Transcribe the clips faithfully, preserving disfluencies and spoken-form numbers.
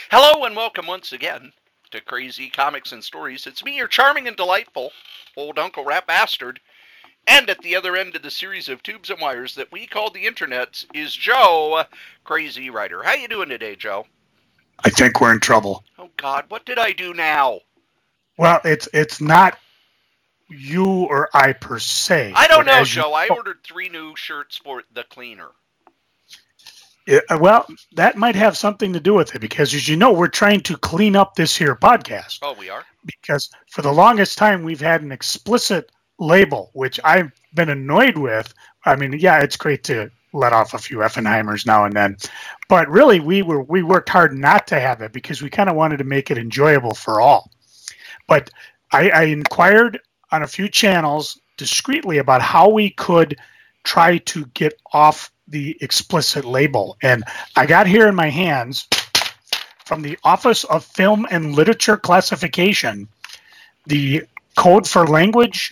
Hello and welcome once again to Crazy Comics and Stories. It's me, your charming and delightful old Uncle Rat Bastard. And at the other end of the series of tubes and wires that we call the internet is Joe, Crazy Writer. How you doing today, Joe? I think we're in trouble. Oh, God, what did I do now? Well, it's it's not you or I per se. I don't know, you, Joe. I ordered three new shirts for the cleaner. It, well, that might have something to do with it because, as you know, we're trying to clean up this here podcast. Oh, we are? Because for the longest time, we've had an explicit label, which I've been annoyed with. I mean, yeah, it's great to let off a few Effenheimers now and then, but really, we were we worked hard not to have it because we kind of wanted to make it enjoyable for all. But I, I inquired on a few channels discreetly about how we could try to get off the explicit label. And I got here in my hands from the Office of Film and Literature Classification, the code for language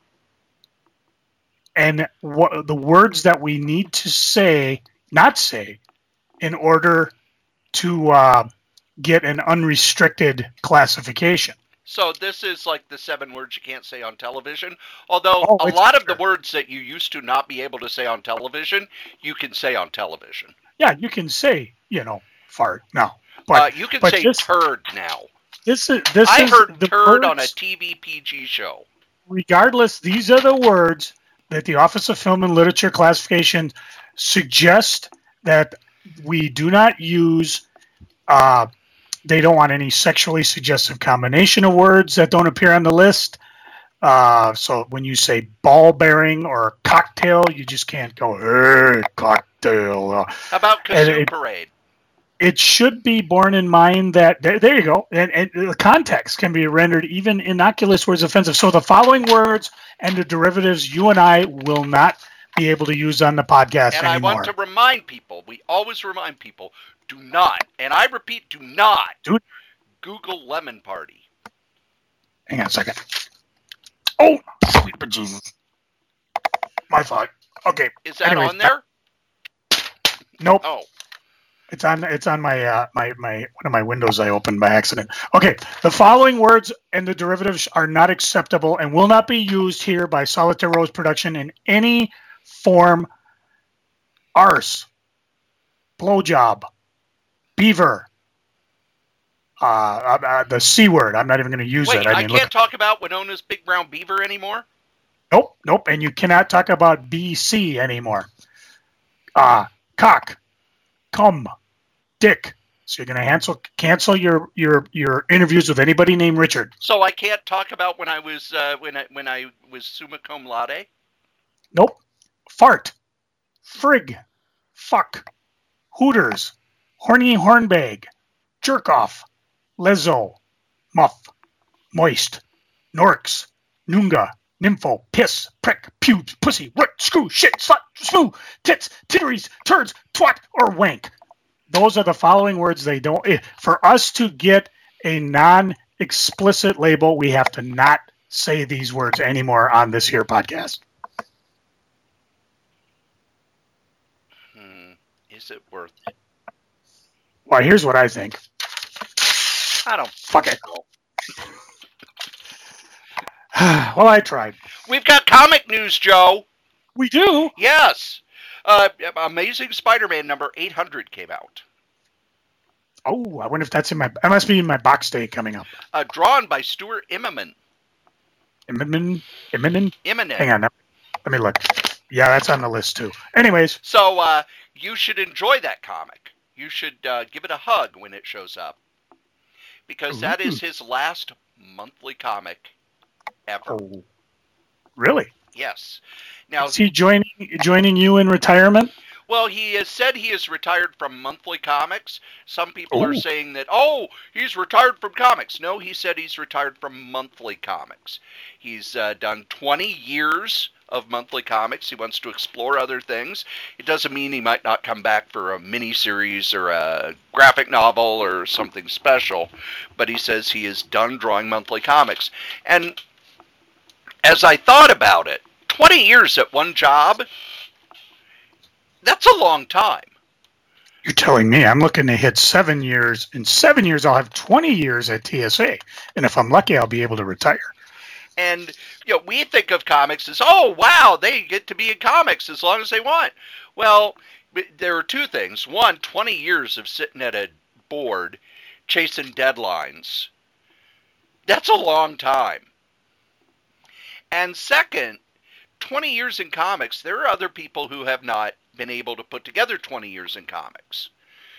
and what the words that we need to say, not say, in order to uh, get an unrestricted classification. So this is like the seven words you can't say on television. Although Oh, a it's lot of sure. the words that you used to not be able to say on television, you can say on television. Yeah, you can say, you know, fart now. But uh, you can but say this, turd now. This is this I is heard the turd words, on a T V P G show. Regardless, these are the words that the Office of Film and Literature Classification suggest that we do not use. Uh, they don't want any sexually suggestive combination of words that don't appear on the list. Uh, so when you say ball bearing or cocktail, you just can't go, hey, cocktail. How about kazoo it, parade? It should be borne in mind that, there, there you go, and, and the context can be rendered even innocuous words offensive. So the following words and the derivatives you and I will not be able to use on the podcast and anymore. And I want to remind people, we always remind people, do not, and I repeat, do not Dude. Google Lemon Party. Hang on a second. Oh, sweet bejesus. My fault. Okay. Is that Anyways, on there? Nope. Oh. It's on. It's on my uh, my my one of my windows I opened by accident. Okay, the following words and the derivatives are not acceptable and will not be used here by Solitaire Rose Production in any form. Arse, blowjob, beaver, uh, uh, the C word. I'm not even going to use Wait, it. I, I mean, mean, can't look. talk about Winona's Big Brown Beaver anymore? Nope, nope, and you cannot talk about B C anymore. Uh, cock. Cum, dick. So you're going to cancel cancel your, your your interviews with anybody named Richard. So I can't talk about when I was uh, when I when I was summa cum laude. Nope. Fart, frig, fuck, hooters, horny hornbag, jerk off, lezo, muff, moist, norks, noonga, nympho, piss, prick, pubes, pussy, root, screw, shit, slut, smooth, tits, titteries, turds, twat, or wank. Those are the following words. They don't. For us to get a non-explicit label, we have to not say these words anymore on this here podcast. Hmm. Is it worth it? Well, here's what I think. I don't fuck it. Well, I tried. We've got comic news, Joe. We do? Yes. Uh, Amazing Spider-Man number eight hundred came out. Oh, I wonder if that's in my... I must be in my box day coming up. Uh, drawn by Stuart Immonen. Immonen? Immonen? Immonen. Hang on. Let me look. Yeah, that's on the list, too. Anyways. So, uh, you should enjoy that comic. You should uh, give it a hug when it shows up. Because Ooh. that is his last monthly comic ever. Oh, really? Yes. Now, is he joining joining you in retirement? Well, he has said he is retired from monthly comics. Some people Ooh. are saying that, oh, he's retired from comics. No, he said he's retired from monthly comics. He's uh, done twenty years of monthly comics. He wants to explore other things. It doesn't mean he might not come back for a miniseries or a graphic novel or something special, but he says he is done drawing monthly comics. And as I thought about it, twenty years at one job, that's a long time. You're telling me I'm looking to hit seven years. In seven years, I'll have twenty years at T S A. And if I'm lucky, I'll be able to retire. And, you know, we think of comics as, oh, wow, they get to be in comics as long as they want. Well, there are two things. One, twenty years of sitting at a board chasing deadlines. That's a long time. And second, twenty years in comics, there are other people who have not been able to put together twenty years in comics.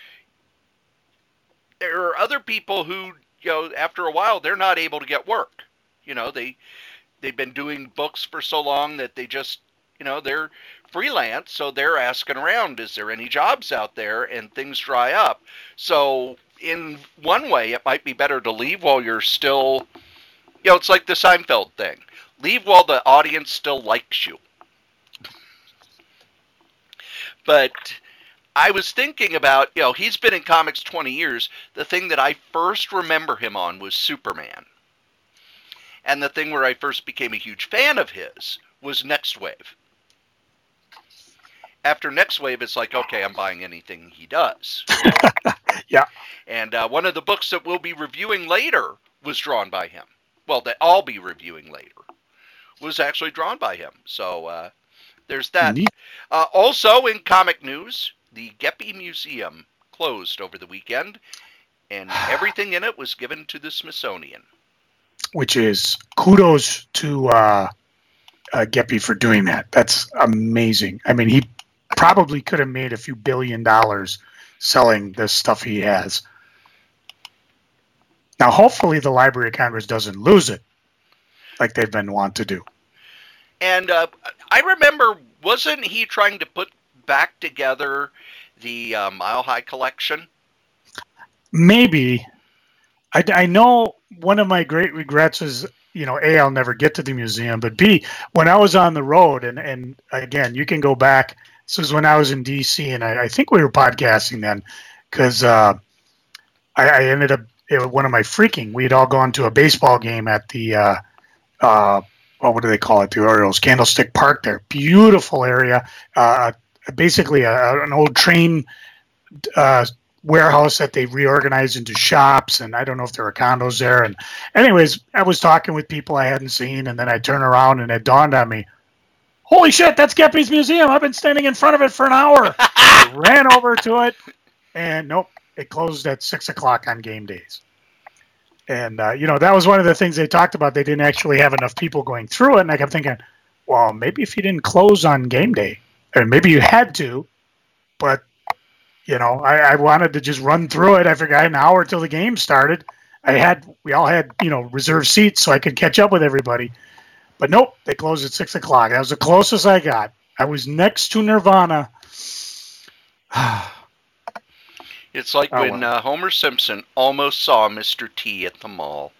There are other people who, you know, after a while, they're not able to get work. You know, they, they've been doing books for so long that they just, you know, they're freelance, so they're asking around, is there any jobs out there? And things dry up. So in one way, it might be better to leave while you're still, you know, it's like the Seinfeld thing. Leave while the audience still likes you. But I was thinking about, you know, he's been in comics twenty years. The thing that I first remember him on was Superman. And the thing where I first became a huge fan of his was Next Wave. After Next Wave, it's like, okay, I'm buying anything he does. Yeah. And uh, one of the books that we'll be reviewing later was drawn by him. Well, that I'll be reviewing later was actually drawn by him. So uh, there's that. Uh, also in comic news, the Geppy Museum closed over the weekend, and everything in it was given to the Smithsonian. Which is kudos to uh, uh, Geppy for doing that. That's amazing. I mean, he probably could have made a few billion dollars selling this stuff he has. Now, hopefully the Library of Congress doesn't lose it like they've been wont to do. And uh, I remember, wasn't he trying to put back together the uh, Mile High collection? Maybe. I, I know one of my great regrets is, you know, A, I'll never get to the museum, but B, when I was on the road, and, and again, you can go back, this was when I was in D C, and I, I think we were podcasting then, because uh, I, I ended up, it was one of my freaking, we had all gone to a baseball game at the, uh, uh, well, what do they call it, the Orioles, Candlestick Park there, beautiful area, uh, basically a, an old train uh warehouse that they reorganized into shops, and I don't know if there were condos there. And anyways, I was talking with people I hadn't seen, and then I turned around and it dawned on me, holy shit, that's Geppy's Museum. I've been standing in front of it for an hour. I ran over to it, and nope, it closed at six o'clock on game days. And, uh, you know, that was one of the things they talked about. They didn't actually have enough people going through it, and I kept thinking, well, maybe if you didn't close on game day, or maybe you had to, but you know, I, I wanted to just run through it. I forgot an hour till the game started. I had, we all had, you know, reserved seats so I could catch up with everybody. But nope, they closed at six o'clock. That was the closest I got. I was next to Nirvana. It's like oh, when well. uh, Homer Simpson almost saw Mister T at the mall.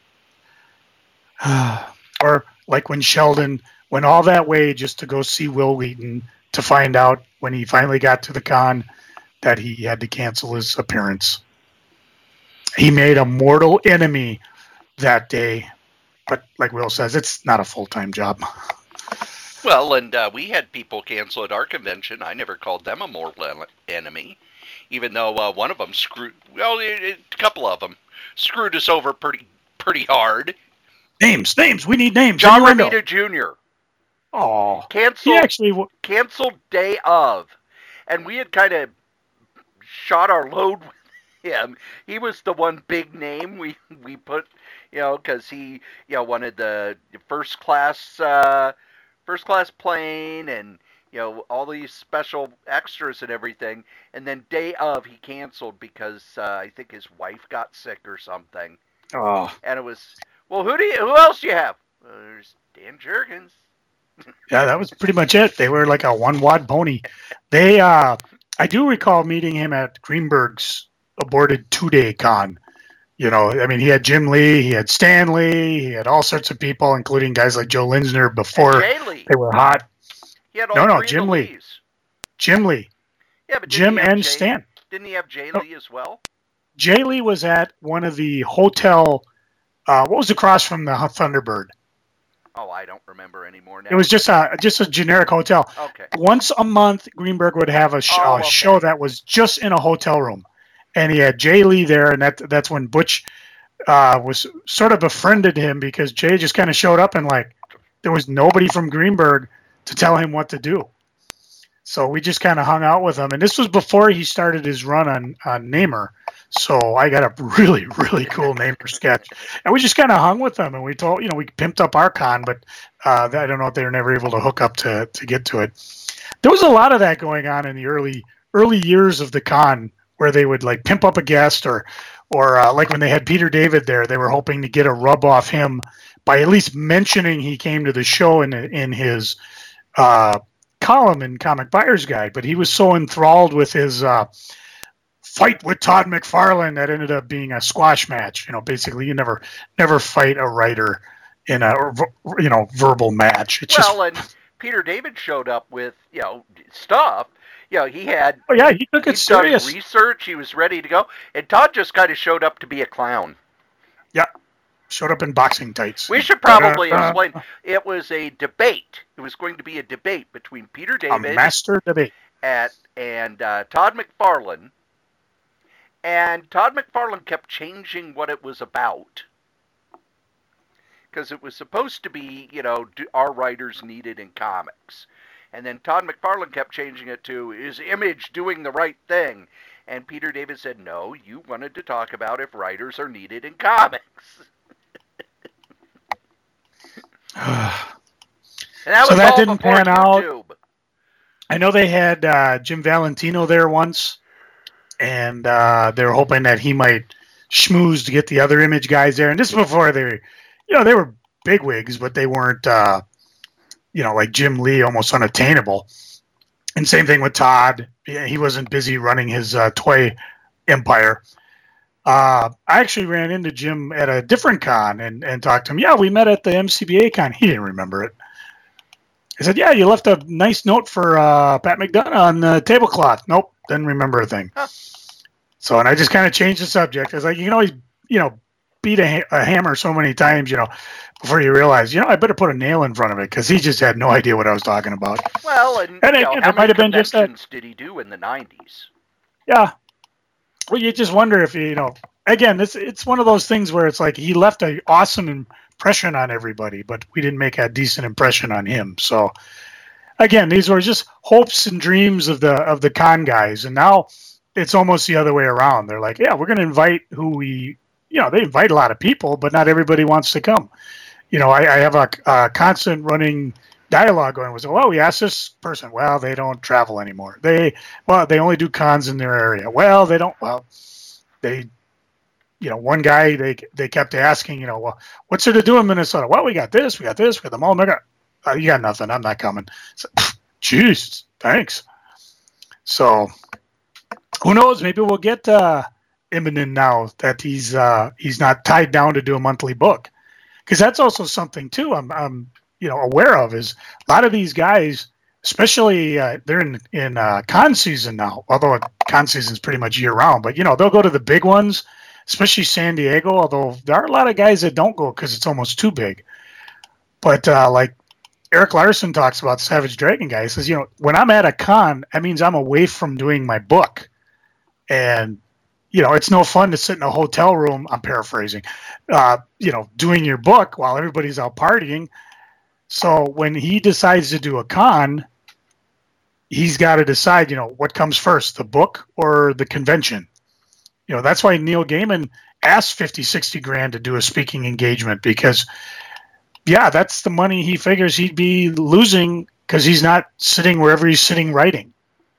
Or like when Sheldon went all that way just to go see Will Wheaton to find out when he finally got to the con that he had to cancel his appearance. He made a mortal enemy that day. But like Will says, it's not a full-time job. Well, and uh, we had people cancel at our convention. I never called them a mortal enemy, even though uh, one of them screwed, well, it, it, a couple of them screwed us over pretty pretty hard. Names, names. We need names. John Romita Junior Oh, canceled, he actually w- canceled day of. And we had kind of shot our load with him. He was the one big name we, we put, you know, because he, you know, wanted the first class, uh, first class plane and, you know, all these special extras and everything. And then day of, he canceled because uh, I think his wife got sick or something. Oh. And it was, well, who do you, who else do you have? Uh, there's Dan Jurgens. Yeah, that was pretty much it. They were like a one-wad pony. They, uh, I do recall meeting him at Greenberg's aborted two-day con. You know, I mean, he had Jim Lee, he had Stan Lee, he had all sorts of people, including guys like Joe Linsner before they were hot. He had all no, no, three Jim of the Lee. Lees. Jim Lee. Yeah, but Jim and Jay, Stan. Didn't he have Jay no. Lee as well? Jay Lee was at one of the hotel, uh, what was across from the Thunderbird? Oh, I don't remember anymore now. It was just a just a generic hotel. Okay. Once a month, Greenberg would have a, sh- Oh, a okay. show that was just in a hotel room, and he had Jay Lee there, and that that's when Butch uh, was sort of befriended him because Jay just kind of showed up and like there was nobody from Greenberg to tell him what to do. So we just kind of hung out with him, and this was before he started his run on on Namer. So I got a really, really cool Namer sketch, and we just kind of hung with them, and we told, you know, we pimped up our con, but uh, I don't know if they were never able to hook up to to get to it. There was a lot of that going on in the early early years of the con, where they would like pimp up a guest, or or uh, like when they had Peter David there, they were hoping to get a rub off him by at least mentioning he came to the show in in his uh, column in Comic Buyer's Guide, but he was so enthralled with his uh, fight with Todd McFarlane that ended up being a squash match. You know, basically, you never never fight a writer in a you know verbal match. It's well, just, and Peter David showed up with you know stuff. You know, he had. Oh yeah, he took it serious. Done research. He was ready to go, and Todd just kind of showed up to be a clown. Yeah. Showed up in boxing tights. We should probably uh, explain. It was a debate. It was going to be a debate between Peter David, a master debate, at and uh, Todd McFarlane. And Todd McFarlane kept changing what it was about, because it was supposed to be, you know, our writers needed in comics, and then Todd McFarlane kept changing it to is Image doing the right thing, and Peter David said, no, you wanted to talk about if writers are needed in comics. And that so was that all didn't pan YouTube. out. I know they had uh, Jim Valentino there once, and uh, they were hoping that he might schmooze to get the other Image guys there. And this is before they were, you know, they were bigwigs, but they weren't, uh, you know, like Jim Lee, almost unattainable. And same thing with Todd. He wasn't busy running his uh, toy empire. Uh, I actually ran into Jim at a different con and, and talked to him. Yeah, we met at the M C B A con. He didn't remember it. I said, yeah, you left a nice note for uh, Pat McDonough on the tablecloth. Nope, didn't remember a thing. Huh. So, and I just kind of changed the subject. I was like, you can always, you know, beat a, ha- a hammer so many times, you know, before you realize, you know, I better put a nail in front of it, because he just had no idea what I was talking about. Well, and, and you it, know, it how might many have been just that. did he do in the nineties? Yeah. Well, you just wonder if, you know, again, this it's one of those things where it's like he left an awesome impression on everybody, but we didn't make a decent impression on him. So, again, these were just hopes and dreams of the of the con guys, and now it's almost the other way around. They're like, yeah, we're going to invite who we, you know, they invite a lot of people, but not everybody wants to come. You know, I, I have a, a constant running dialogue going with, well, we asked this person, well, they don't travel anymore. They, well, they only do cons in their area. Well, they don't, well, they, you know, one guy, they they kept asking, you know, well, what's there to do in Minnesota? Well, we got this, we got this, we got the mall. Uh, you got nothing. I'm not coming. So, jeez, thanks. So, who knows? Maybe we'll get uh, Immonen now that he's uh, he's not tied down to do a monthly book, because that's also something too. I'm I'm you know aware of is a lot of these guys, especially uh, they're in in uh, con season now. Although con season is pretty much year round, but you know they'll go to the big ones, especially San Diego. Although there are a lot of guys that don't go because it's almost too big. But uh, like Eric Larson talks about Savage Dragon guy. He says, you know, when I'm at a con, that means I'm away from doing my book. And, you know, it's no fun to sit in a hotel room, I'm paraphrasing, uh, you know, doing your book while everybody's out partying. So when he decides to do a con, he's got to decide, you know, what comes first, the book or the convention. You know, that's why Neil Gaiman asked fifty, sixty grand to do a speaking engagement, because yeah, that's the money he figures he'd be losing because he's not sitting wherever he's sitting writing.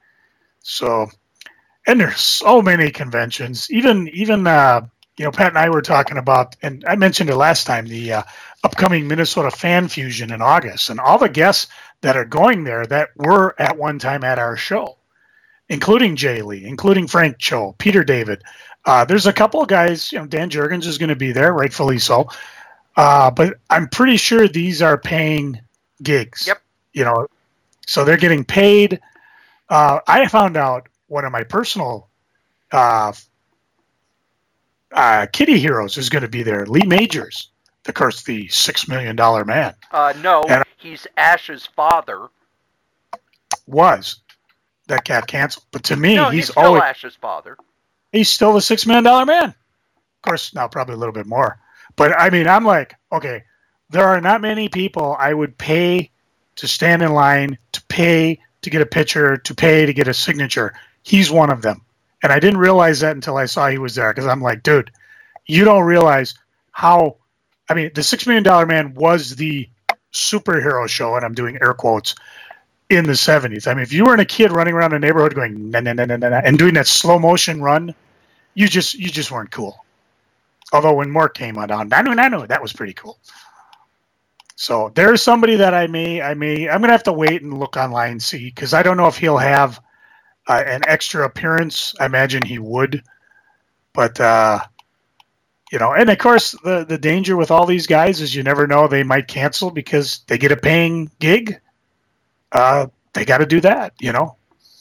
So, and there's so many conventions. Even, even uh, you know, Pat and I were talking about, and I mentioned it last time, the uh, upcoming Minnesota Fan Fusion in August. And all the guests that are going there that were at one time at our show, including Jay Lee, including Frank Cho, Peter David. Uh, there's a couple of guys, you know, Dan Jurgens is going to be there, rightfully so. Uh, but I'm pretty sure these are paying gigs. Yep. You know, so they're getting paid. Uh, I found out one of my personal uh, uh, kitty heroes is going to be there, Lee Majors. of course, the Six Million Dollar Man. Uh, no, and he's Ash's father. Was that got canceled? But to me, no, he's, he's still always Ash's father. He's still the Six Million Dollar Man. Of course, now probably a little bit more. But I mean, I'm like, okay, there are not many people I would pay to stand in line, to pay to get a picture, to pay to get a signature. He's one of them. And I didn't realize that until I saw he was there, because I'm like, dude, you don't realize how, I mean, the Six Million Dollar Man was the superhero show, and I'm doing air quotes, in the seventies. I mean, if you weren't a kid running around the neighborhood going, na na na na na, and doing that slow motion run, you just you just weren't cool. Although when Mork came on, nanu nanu, that was pretty cool. So there's somebody that I may, I may, I'm gonna have to wait and look online and see, because I don't know if he'll have uh, an extra appearance. I imagine he would, but uh, you know, and of course the the danger with all these guys is you never know, they might cancel because they get a paying gig. Uh, they got to do that, you know.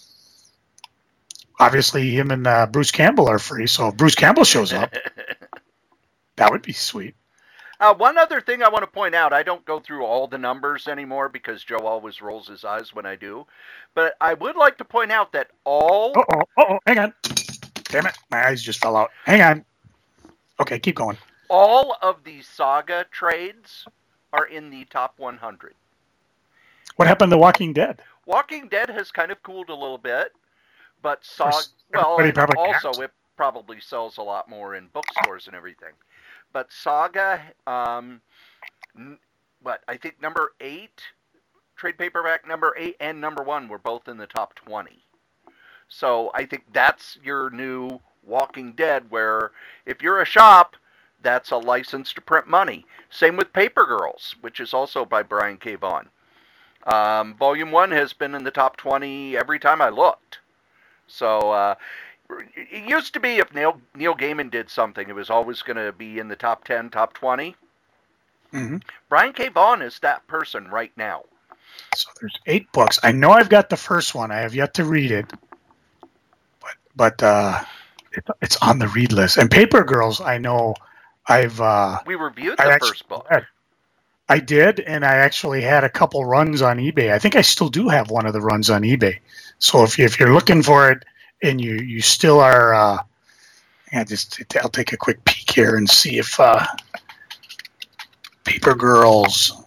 Obviously, him and uh, Bruce Campbell are free, so if Bruce Campbell shows up, that would be sweet. Uh, one other thing I want to point out, I don't go through all the numbers anymore because Joe always rolls his eyes when I do, but I would like to point out that all... Uh-oh, uh-oh, hang on. Damn it, my eyes just fell out. Hang on. Okay, keep going. All of the Saga trades are in the top one hundred. What happened to Walking Dead? Walking Dead has kind of cooled a little bit, but Saga, well, also has. It probably sells a lot more in bookstores and everything. But Saga, um, what, I think number eight, trade paperback number eight and number one were both in the top twenty. So I think that's your new Walking Dead, where if you're a shop, that's a license to print money. Same with Paper Girls, which is also by Brian K. Vaughan. Um, volume one has been in the top twenty every time I looked. So uh, it used to be if Neil, Neil Gaiman did something, it was always going to be in the top ten, top twenty. Mm-hmm. Brian K. Vaughan is that person right now. So there's eight books. I know I've got the first one. I have yet to read it. But but uh, it, it's on the read list. And Paper Girls, I know I've... Uh, we reviewed the I first book. Read. I did, and I actually had a couple runs on eBay. I think I still do have one of the runs on eBay. So if, you, if you're looking for it and you, you still are... Uh, I just, I'll take a quick peek here and see if uh, Paper Girls...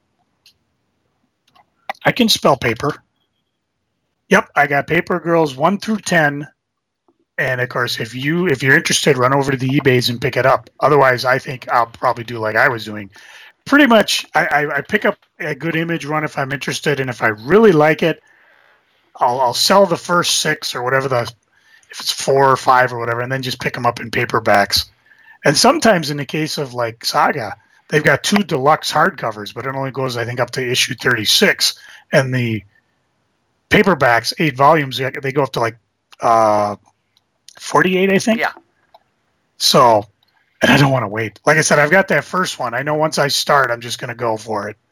I can spell paper. Yep, I got Paper Girls one through ten. And of course, if you if you're interested, run over to the eBays and pick it up. Otherwise, I think I'll probably do like I was doing. Pretty much, I, I, I pick up a good image run if I'm interested, and if I really like it, I'll I'll sell the first six or whatever the if it's four or five or whatever, and then just pick them up in paperbacks. And sometimes, in the case of like Saga, they've got two deluxe hardcovers, but it only goes, I think, up to issue thirty-six. And the paperbacks, eight volumes, they go up to like uh, forty-eight, I think. Yeah. So, and I don't want to wait. Like I said, I've got that first one. I know once I start, I'm just going to go for it.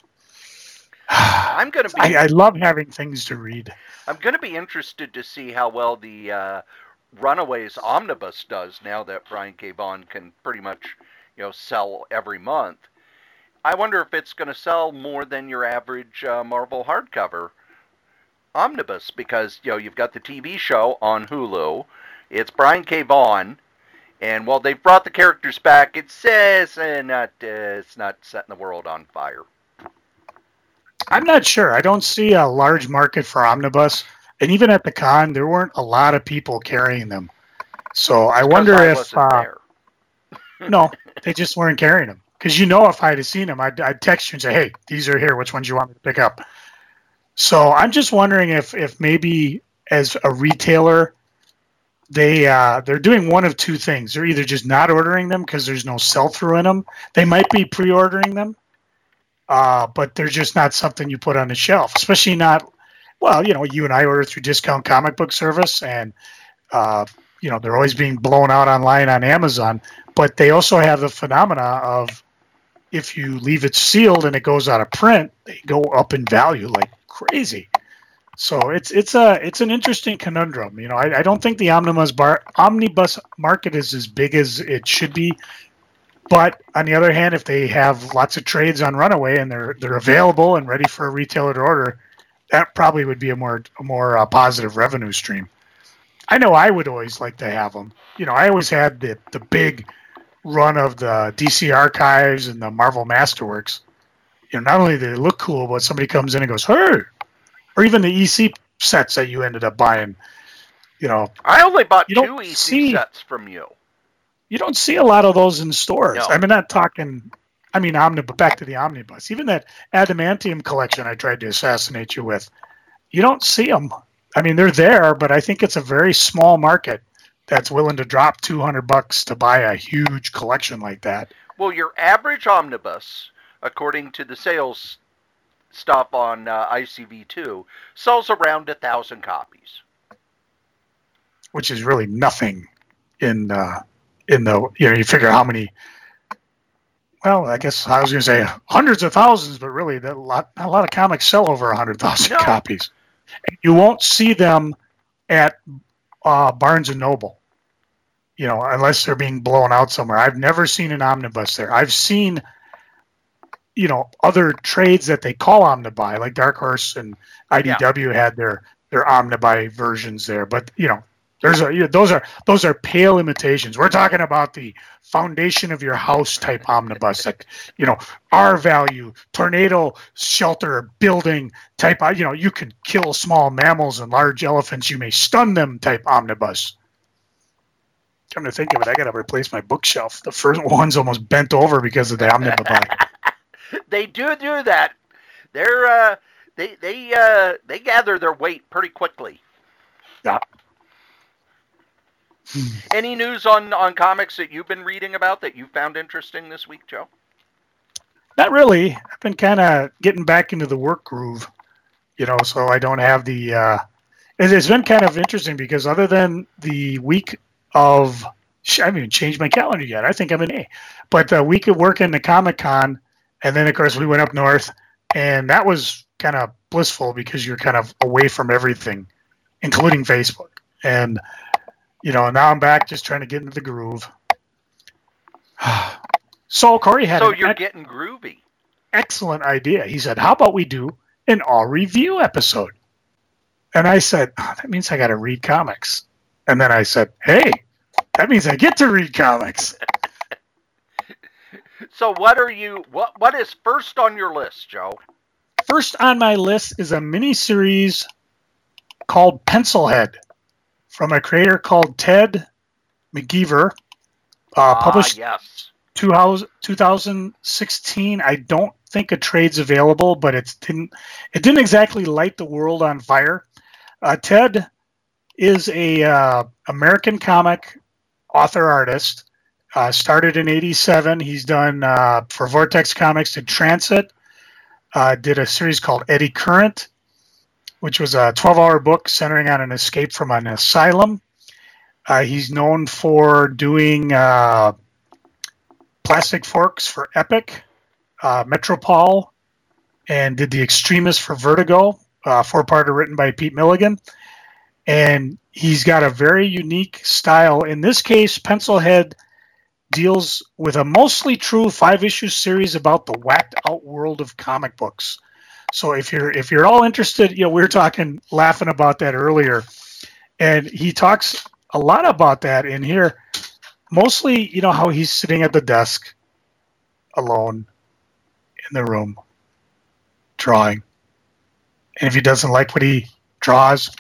I'm going to be. I, I love having things to read. I'm going to be interested to see how well the uh, Runaways Omnibus does now that Brian K. Vaughan can pretty much, you know, sell every month. I wonder if it's going to sell more than your average uh, Marvel hardcover omnibus, because, you know, you've got the T V show on Hulu. It's Brian K. Vaughan, and while they've brought the characters back, it says uh, not uh, it's not setting the world on fire. I'm not sure. I don't see a large market for omnibus, and even at the con, there weren't a lot of people carrying them. So I wonder I if uh, no, they just weren't carrying them. Because you know, if I had seen them, I'd, I'd text you and say, "Hey, these are here. Which ones you want me to pick up?" So I'm just wondering if, if maybe as a retailer, they uh, they're doing one of two things. They're either just not ordering them because there's no sell through in them. They might be pre-ordering them, uh, but they're just not something you put on the shelf. Especially not, well, you know, you and I order through Discount Comic Book Service, and uh, you know, they're always being blown out online on Amazon. But they also have the phenomena of, if you leave it sealed and it goes out of print, they go up in value like crazy. So it's it's a it's an interesting conundrum. You know, I, I don't think the omnibus bar omnibus market is as big as it should be. But on the other hand, if they have lots of trades on Runaway and they're they're available and ready for a retailer to order, that probably would be a more a more uh, positive revenue stream. I know I would always like to have them. You know, I always had the the big run of the D C Archives and the Marvel Masterworks. You know, not only do they look cool, but somebody comes in and goes, "Hey," or even the E C sets that you ended up buying. You know, I only bought you two don't E C see- sets from you. You don't see a lot of those in stores. No. I'm not talking. I mean, omnibus. Back to the omnibus. Even that adamantium collection I tried to assassinate you with. You don't see them. I mean, they're there, but I think it's a very small market that's willing to drop two hundred bucks to buy a huge collection like that. Well, your average omnibus, according to the sales stuff on uh, I C V two, sells around a thousand copies. Which is really nothing in uh, in the, you know, you figure how many, well, I guess I was going to say hundreds of thousands, but really that a lot, a lot of comics sell over one hundred thousand No. copies. And you won't see them at uh, Barnes and Noble, you know, unless they're being blown out somewhere. I've never seen an omnibus there. I've seen, you know, other trades that they call omnibuy, like Dark Horse and I D W had their, their omnibuy versions there. But, you know, There's a, you know, those are those are pale imitations. We're talking about the foundation of your house type omnibus, that, you know, R value, tornado shelter building type. You know, you can kill small mammals and large elephants. You may stun them type omnibus. Come to think of it, I got to replace my bookshelf. The first one's almost bent over because of the omnibus. They do do that. They're uh, they they uh, they gather their weight pretty quickly. Yeah. Any news on, on comics that you've been reading about that you found interesting this week, Joe? Not really. I've been kind of getting back into the work groove, you know, so I don't have the. Uh, it, it's been kind of interesting because other than the week of, I haven't even changed my calendar yet. I think I'm in A. But the week of working the Comic Con, and then of course we went up north, and that was kind of blissful because you're kind of away from everything, including Facebook. And you know, now I'm back just trying to get into the groove. So Corey had So an you're ex- getting groovy. excellent idea. He said, how about we do an all review episode? And I said, oh, that means I got to read comics. And then I said, hey, that means I get to read comics. So what are you, what what is first on your list, Joe? First on my list is a miniseries called Pencilhead, from a creator called Ted McGeever, uh, published Ah, yes. two thousand sixteen. I don't think a trade's available, but it didn't it didn't exactly light the world on fire. Uh, Ted is a uh, American comic author artist. Uh, started in eighty-seven. He's done uh, for Vortex Comics, did Transit, uh, did a series called Eddy Current, which was a twelve-hour book centering on an escape from an asylum. Uh, he's known for doing uh, Plastic Forks for Epic, uh, Metropole, and did The Extremist for Vertigo, uh, four-parter written by Pete Milligan. And he's got a very unique style. In this case, Pencilhead deals with a mostly true five-issue series about the whacked-out world of comic books. So if you're if you're all interested, you know, we were talking, laughing about that earlier, and he talks a lot about that in here. Mostly, you know, how he's sitting at the desk, alone, in the room, drawing, and if he doesn't like what he draws,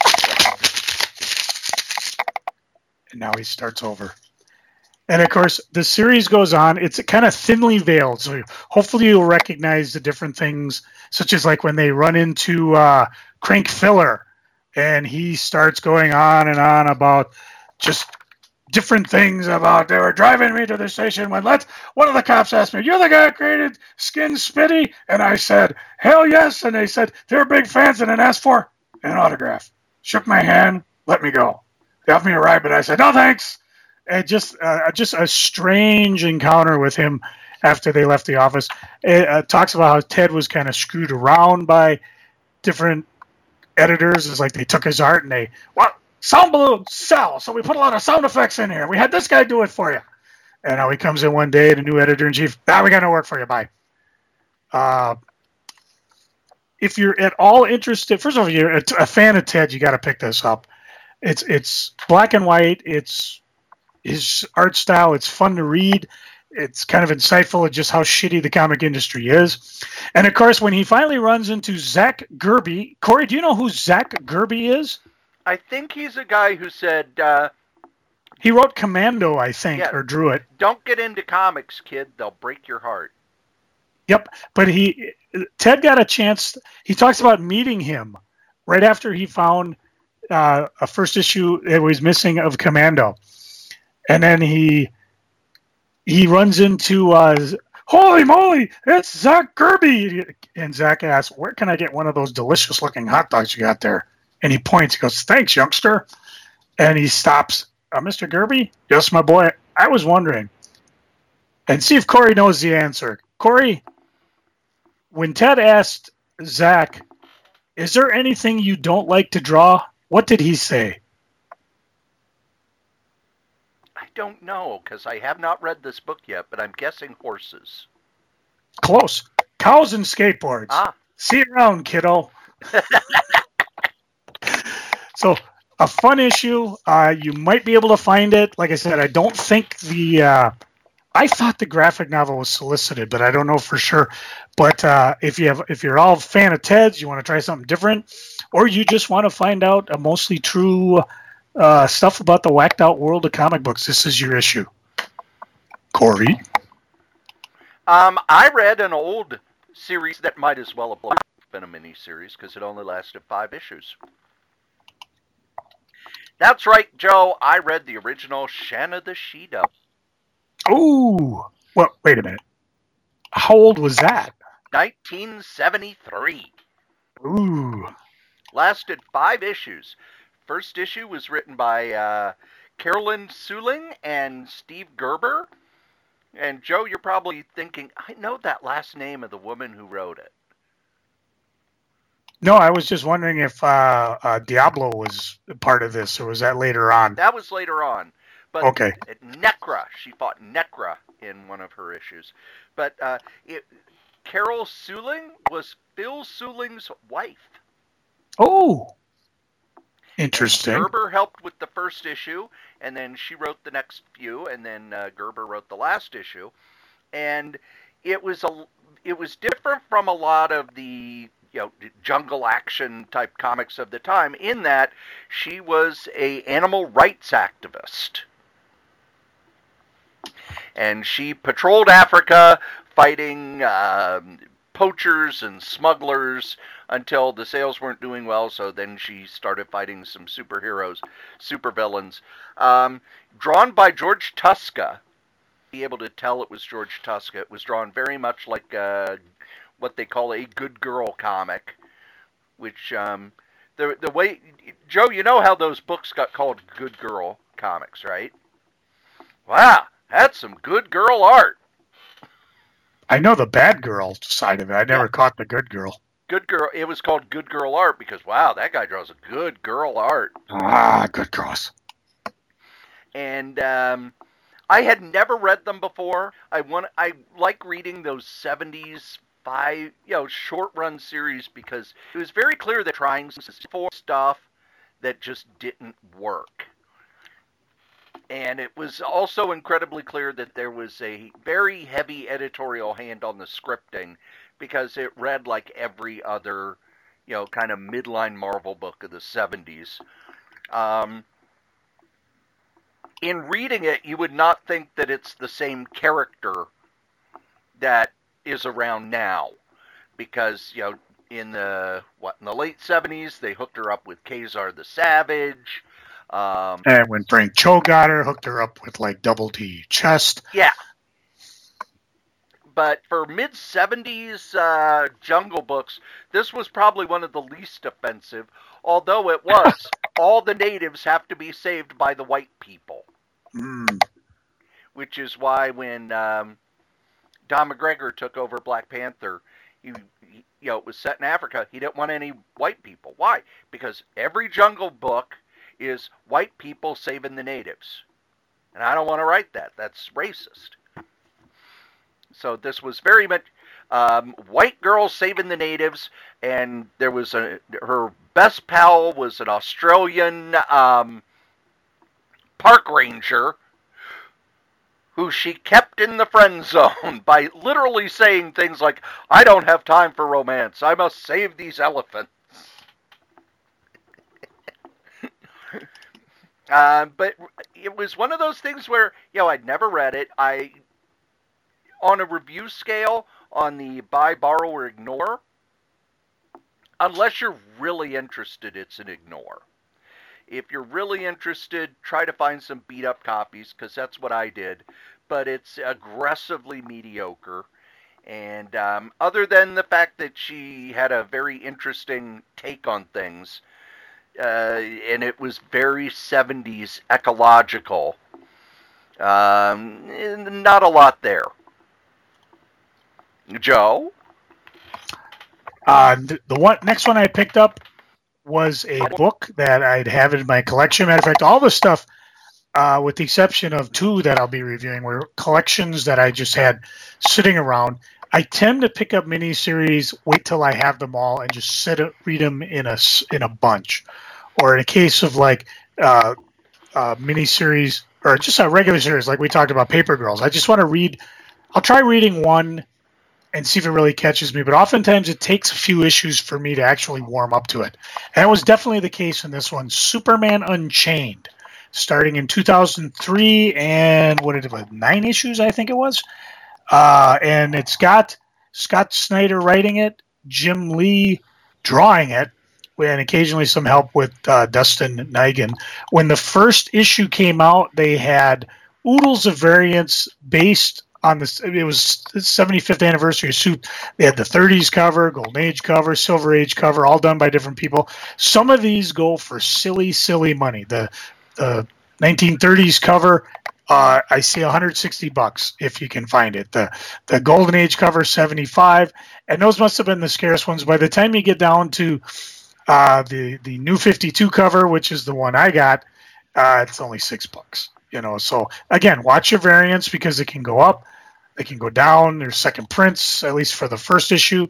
and now he starts over. And of course, the series goes on. It's kind of thinly veiled, so hopefully you'll recognize the different things, such as like when they run into uh, Crank Filler, and he starts going on and on about just different things about they were driving me to the station when let's one of the cops asked me, "You're the guy who created Skin Spitty?" And I said, "Hell yes." And they said they're big fans and then asked for an autograph. Shook my hand, let me go. They offered me a ride, but I said, "No thanks." And just uh, just a strange encounter with him after they left the office. It uh, talks about how Ted was kind of screwed around by different editors. It's like they took his art and they, well, sound balloons sell, so we put a lot of sound effects in here. We had this guy do it for you. And now he comes in one day, the new editor in chief. Ah, we got no work for you. Bye. Uh, if you're at all interested, first of all, if you're a fan of Ted, you got to pick this up. It's it's black and white. It's his art style. It's fun to read. It's kind of insightful at just how shitty the comic industry is. And of course, when he finally runs into Zach Gerby, Corey, do you know who Zach Gerby is? I think he's a guy who said, uh, he wrote Commando, I think, yeah, or drew it. Don't get into comics, kid. They'll break your heart. Yep. But he, Ted got a chance. He talks about meeting him right after he found uh, a first issue that was missing of Commando. And then he he runs into, uh, holy moly, it's Zach Gerby. And Zach asks, where can I get one of those delicious looking hot dogs you got there? And he points, he goes, thanks, youngster. And he stops, uh, Mister Gerby? Yes, my boy. I was wondering. And see if Corey knows the answer. Corey, when Ted asked Zach, is there anything you don't like to draw? What did he say? I don't know, because I have not read this book yet, but I'm guessing horses. Close. Cows and skateboards. Ah. See you around, kiddo. So, a fun issue. Uh, you might be able to find it. Like I said, I don't think the... Uh, I thought the graphic novel was solicited, but I don't know for sure. But uh, if you have, if you're all a fan of Ted's, you want to try something different, or you just want to find out a mostly true uh, stuff about the whacked out world of comic books, this is your issue. Corey? Um, I read an old series that might as well have been a mini-series because it only lasted five issues. That's right, Joe. I read the original Shanna the She-Devil. Ooh. Well, wait a minute. How old was that? nineteen seventy-three. Ooh. Lasted five issues. First issue was written by uh, Carolyn Suling and Steve Gerber. And Joe, you're probably thinking, I know that last name of the woman who wrote it. No, I was just wondering if uh, uh, Diablo was part of this, or was that later on? That was later on. But okay. Necra, she fought Necra in one of her issues. But uh, it, Carol Suling was Phil Suling's wife. Oh, interesting. And Gerber helped with the first issue, and then she wrote the next few, and then uh, Gerber wrote the last issue. And it was a, it was different from a lot of the you know jungle action type comics of the time in that she was a animal rights activist. And she patrolled Africa fighting uh, poachers and smugglers until the sales weren't doing well, so then she started fighting some superheroes, supervillains. Um, drawn by George Tuska. Be able to tell it was George Tuska. It was drawn very much like uh, what they call a good girl comic, which um, the the way Joe, you know how those books got called good girl comics, right? Wow. That's some good girl art. I know the bad girl side of it. I never yeah. caught the good girl. Good girl. It was called good girl art because, wow, that guy draws a good girl art. Ah, good girls. And um, I had never read them before. I want. I like reading those seventies five, you know, short run series because it was very clear that trying for stuff that just didn't work. And it was also incredibly clear that there was a very heavy editorial hand on the scripting because it read like every other, you know, kind of midline Marvel book of the seventies. Um, in reading it, you would not think that it's the same character that is around now because, you know, in the, what, in the late seventies, they hooked her up with Kazar the Savage. Um, and when Frank Cho got her, hooked her up with like Double D Chest. Yeah. But for mid-seventies uh, Jungle books, this was probably one of the least offensive, although it was. All the natives have to be saved by the white people. Mm. Which is why when um, Don McGregor took over Black Panther, he, he, you know, it was set in Africa. He didn't want any white people. Why? Because every Jungle book is white people saving the natives. And I don't want to write that. That's racist. So this was very much um, white girl saving the natives, and there was a her best pal was an Australian um, park ranger who she kept in the friend zone by literally saying things like, "I don't have time for romance. I must save these elephants." uh, but it was one of those things where, you know, I'd never read it. I On a review scale, on the buy, borrow, or ignore, unless you're really interested, it's an ignore. If you're really interested, try to find some beat-up copies, because that's what I did. But it's aggressively mediocre. And um, other than the fact that she had a very interesting take on things, uh, and it was very seventies ecological, um, not a lot there. Joe? Uh, the, the one next one I picked up was a book that I'd have in my collection. Matter of fact, all the stuff, uh, with the exception of two that I'll be reviewing, were collections that I just had sitting around. I tend to pick up miniseries, wait till I have them all, and just sit read them in a in a bunch. Or in a case of like uh, uh, miniseries or just a regular series, like we talked about, Paper Girls. I just want to read. I'll try reading one and see if it really catches me. But oftentimes it takes a few issues for me to actually warm up to it. And it was definitely the case in this one. Superman Unchained, starting in two thousand three, and what did it was, nine issues, I think it was. Uh, and it's got Scott Snyder writing it, Jim Lee drawing it, and occasionally some help with uh, Dustin Nigan. When the first issue came out, they had oodles of variants based on this. It was the seventy-fifth anniversary suit. They had the thirties cover, Golden Age cover, Silver Age cover, all done by different people. Some of these go for silly, silly money. The the nineteen thirties cover, uh, I see one hundred sixty bucks if you can find it. The the Golden Age cover, seventy-five, and those must have been the scarce ones. By the time you get down to uh, the the New fifty-two cover, which is the one I got, uh, it's only six bucks. You know, so again, watch your variants because it can go up, it can go down. There's second prints, at least for the first issue.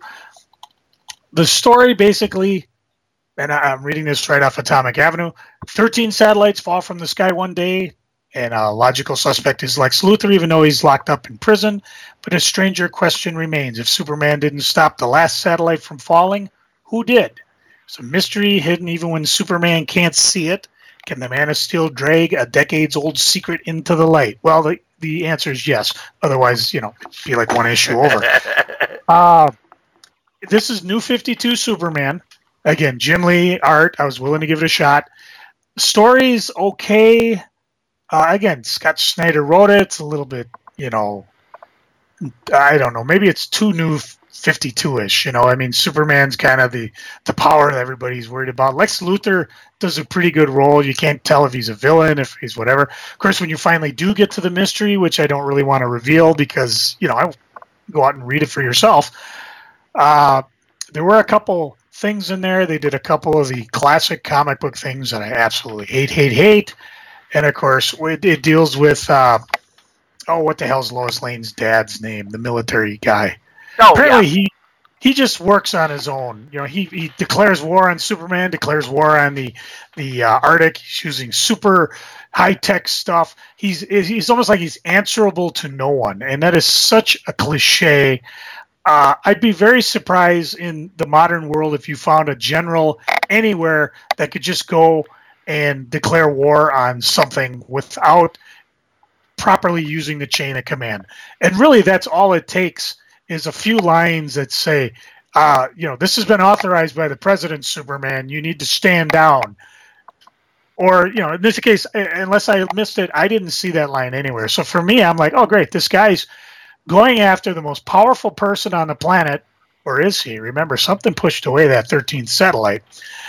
The story basically, and I'm reading this right off Atomic Avenue, thirteen satellites fall from the sky one day, and a logical suspect is Lex Luthor, even though he's locked up in prison. But a stranger question remains. If Superman didn't stop the last satellite from falling, who did? It's a mystery hidden even when Superman can't see it. Can the Man of Steel drag a decades-old secret into the light? Well, the, the answer is yes. Otherwise, you know, it'd be like one issue over. uh, this is New fifty-two Superman. Again, Jim Lee art. I was willing to give it a shot. Story's okay. Uh, again, Scott Snyder wrote it. It's a little bit, you know, I don't know. Maybe it's too New fifty-two-ish. You know, I mean, Superman's kind of the, the power that everybody's worried about. Lex Luthor does a pretty good role. You can't tell if he's a villain, if he's whatever. Of course, when you finally do get to the mystery, which I don't really want to reveal because, you know, I go out and read it for yourself. Uh, there were a couple things in there. They did a couple of the classic comic book things that I absolutely hate, hate, hate. And, of course, it, it deals with, uh, oh, what the hell's Lois Lane's dad's name? The military guy. Oh, Apparently yeah. he he just works on his own. You know, he, he declares war on Superman, declares war on the the uh, Arctic. He's using super high tech stuff. He's he's almost like he's answerable to no one, and that is such a cliche. Uh, I'd be very surprised in the modern world if you found a general anywhere that could just go and declare war on something without properly using the chain of command. And really, that's all it takes. Is a few lines that say, uh, you know, this has been authorized by the president, Superman. You need to stand down. Or, you know, in this case, unless I missed it, I didn't see that line anywhere. So for me, I'm like, oh, great. This guy's going after the most powerful person on the planet. Or is he? Remember, something pushed away that thirteenth satellite.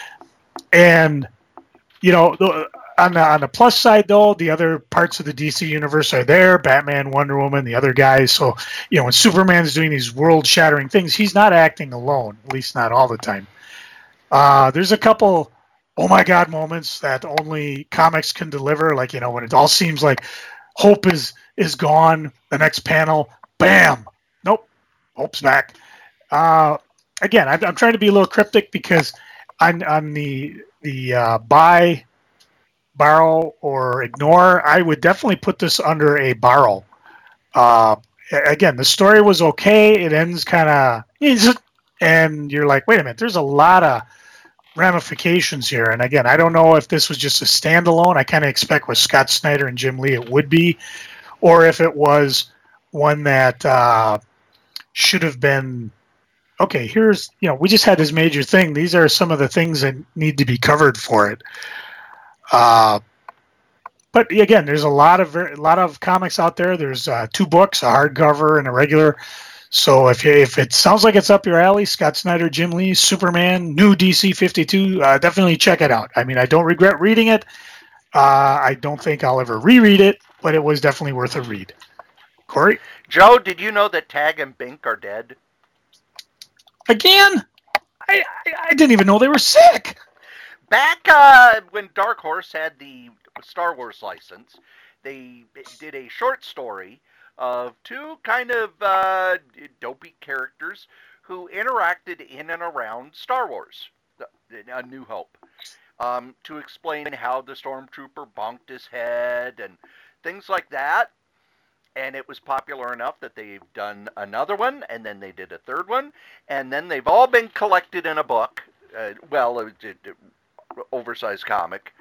And, you know, on the, on the plus side, though, the other parts of the D C universe are there. Batman, Wonder Woman, the other guys. So, you know, when Superman's doing these world-shattering things, he's not acting alone, at least not all the time. Uh, there's a couple, oh, my God, moments that only comics can deliver. Like, you know, when it all seems like, Hope is is gone. The next panel, bam, nope, Hope's back. Uh, again, I'm, I'm trying to be a little cryptic because on on the the uh, buy, borrow, or ignore, I would definitely put this under a borrow. Uh, again, the story was okay. It ends kind of, and you're like, wait a minute, there's a lot of ramifications here. And again, I don't know if this was just a standalone. I kind of expect with Scott Snyder and Jim Lee it would be, or if it was one that uh, should have been, okay, here's, you know, we just had this major thing. These are some of the things that need to be covered for it. Uh, but again, there's a lot of a lot of comics out there. There's uh, two books, a hardcover and a regular. So if you, if it sounds like it's up your alley, Scott Snyder, Jim Lee, Superman, new D C fifty-two, uh, definitely check it out. I mean, I don't regret reading it. Uh, I don't think I'll ever reread it, but it was definitely worth a read. Corey? Joe, did you know that Tag and Bink are dead? Again? I, I, I didn't even know they were sick. Back uh, when Dark Horse had the Star Wars license, they did a short story of two kind of uh, dopey characters who interacted in and around Star Wars, A New Hope, um, to explain how the Stormtrooper bonked his head and things like that. And it was popular enough that they've done another one, and then they did a third one, and then they've all been collected in a book, uh, well, a, a, oversized comic,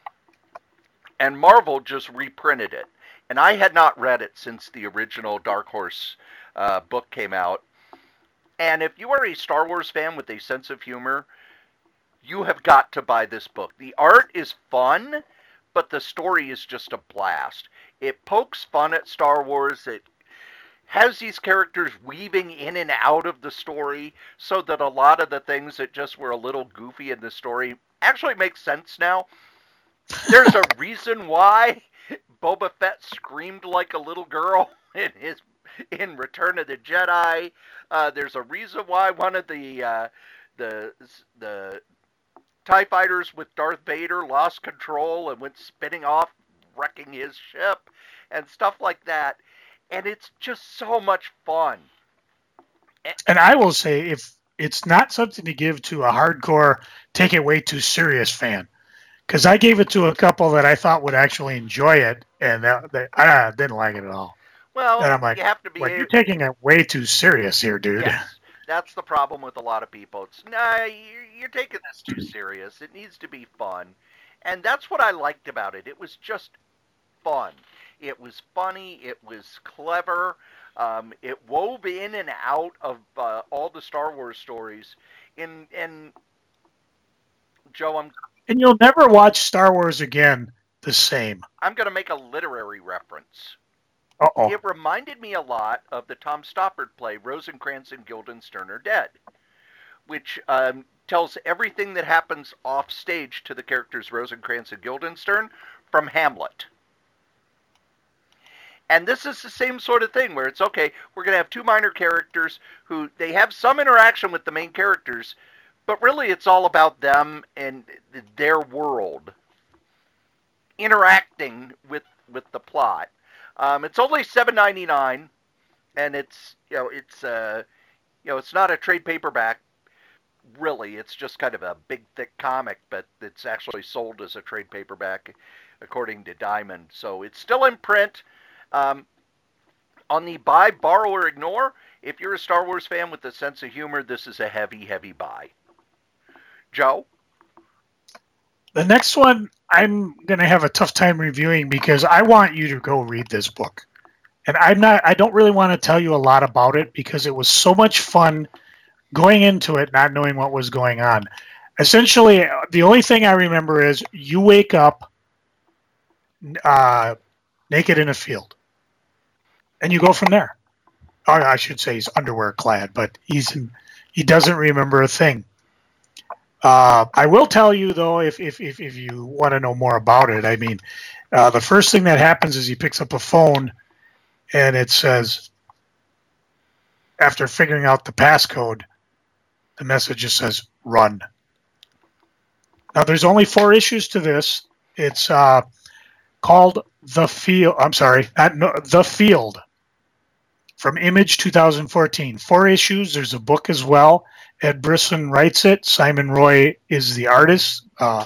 and Marvel just reprinted it. And I had not read it since the original Dark Horse uh, book came out. And if you are a Star Wars fan with a sense of humor, you have got to buy this book. The art is fun, but the story is just a blast. It pokes fun at Star Wars. It has these characters weaving in and out of the story so that a lot of the things that just were a little goofy in the story actually make sense now. There's a reason why Boba Fett screamed like a little girl in his in Return of the Jedi. Uh, there's a reason why one of the uh, the the TIE fighters with Darth Vader lost control and went spinning off, wrecking his ship and stuff like that. And it's just so much fun. And I will say, if it's not something to give to a hardcore, take it way too serious fan. Because I gave it to a couple that I thought would actually enjoy it, and they, they, I didn't like it at all. Well, and I'm like, you have to be. Like, you're taking it way too serious here, dude. Yes, that's the problem with a lot of people. It's nah, you're, you're taking this too serious. It needs to be fun, and that's what I liked about it. It was just fun. It was funny. It was clever. Um, it wove in and out of uh, all the Star Wars stories. In and Joe, I'm. And you'll never watch Star Wars again the same. I'm going to make a literary reference. Uh-oh. It reminded me a lot of the Tom Stoppard play, Rosencrantz and Guildenstern Are Dead, which um, tells everything that happens off stage to the characters Rosencrantz and Guildenstern from Hamlet. And this is the same sort of thing where it's, okay, we're going to have two minor characters who, they have some interaction with the main characters, but really it's all about them and their world interacting with, with the plot. Um, it's only seven ninety-nine, and it's, you know, it's, uh, you know, it's not a trade paperback, really. It's just kind of a big, thick comic, but it's actually sold as a trade paperback, according to Diamond. So it's still in print. Um, on the buy, borrow, or ignore, if you're a Star Wars fan with a sense of humor, this is a heavy, heavy buy. Joe? The next one I'm going to have a tough time reviewing because I want you to go read this book. And I'm not, I don't really want to tell you a lot about it because it was so much fun going into it, not knowing what was going on. Essentially, the only thing I remember is you wake up uh, naked in a field. And you go from there. Or I should say he's underwear clad, but he's in, he doesn't remember a thing. Uh, I will tell you, though, if if, if, if you want to know more about it, I mean, uh, the first thing that happens is he picks up a phone, and it says, after figuring out the passcode, the message just says, run. Now, there's only four issues to this. It's uh, called The Field. I'm sorry, not no, The Field from Image twenty fourteen. Four issues. There's a book as well. Ed Brisson writes it. Simon Roy is the artist. Uh,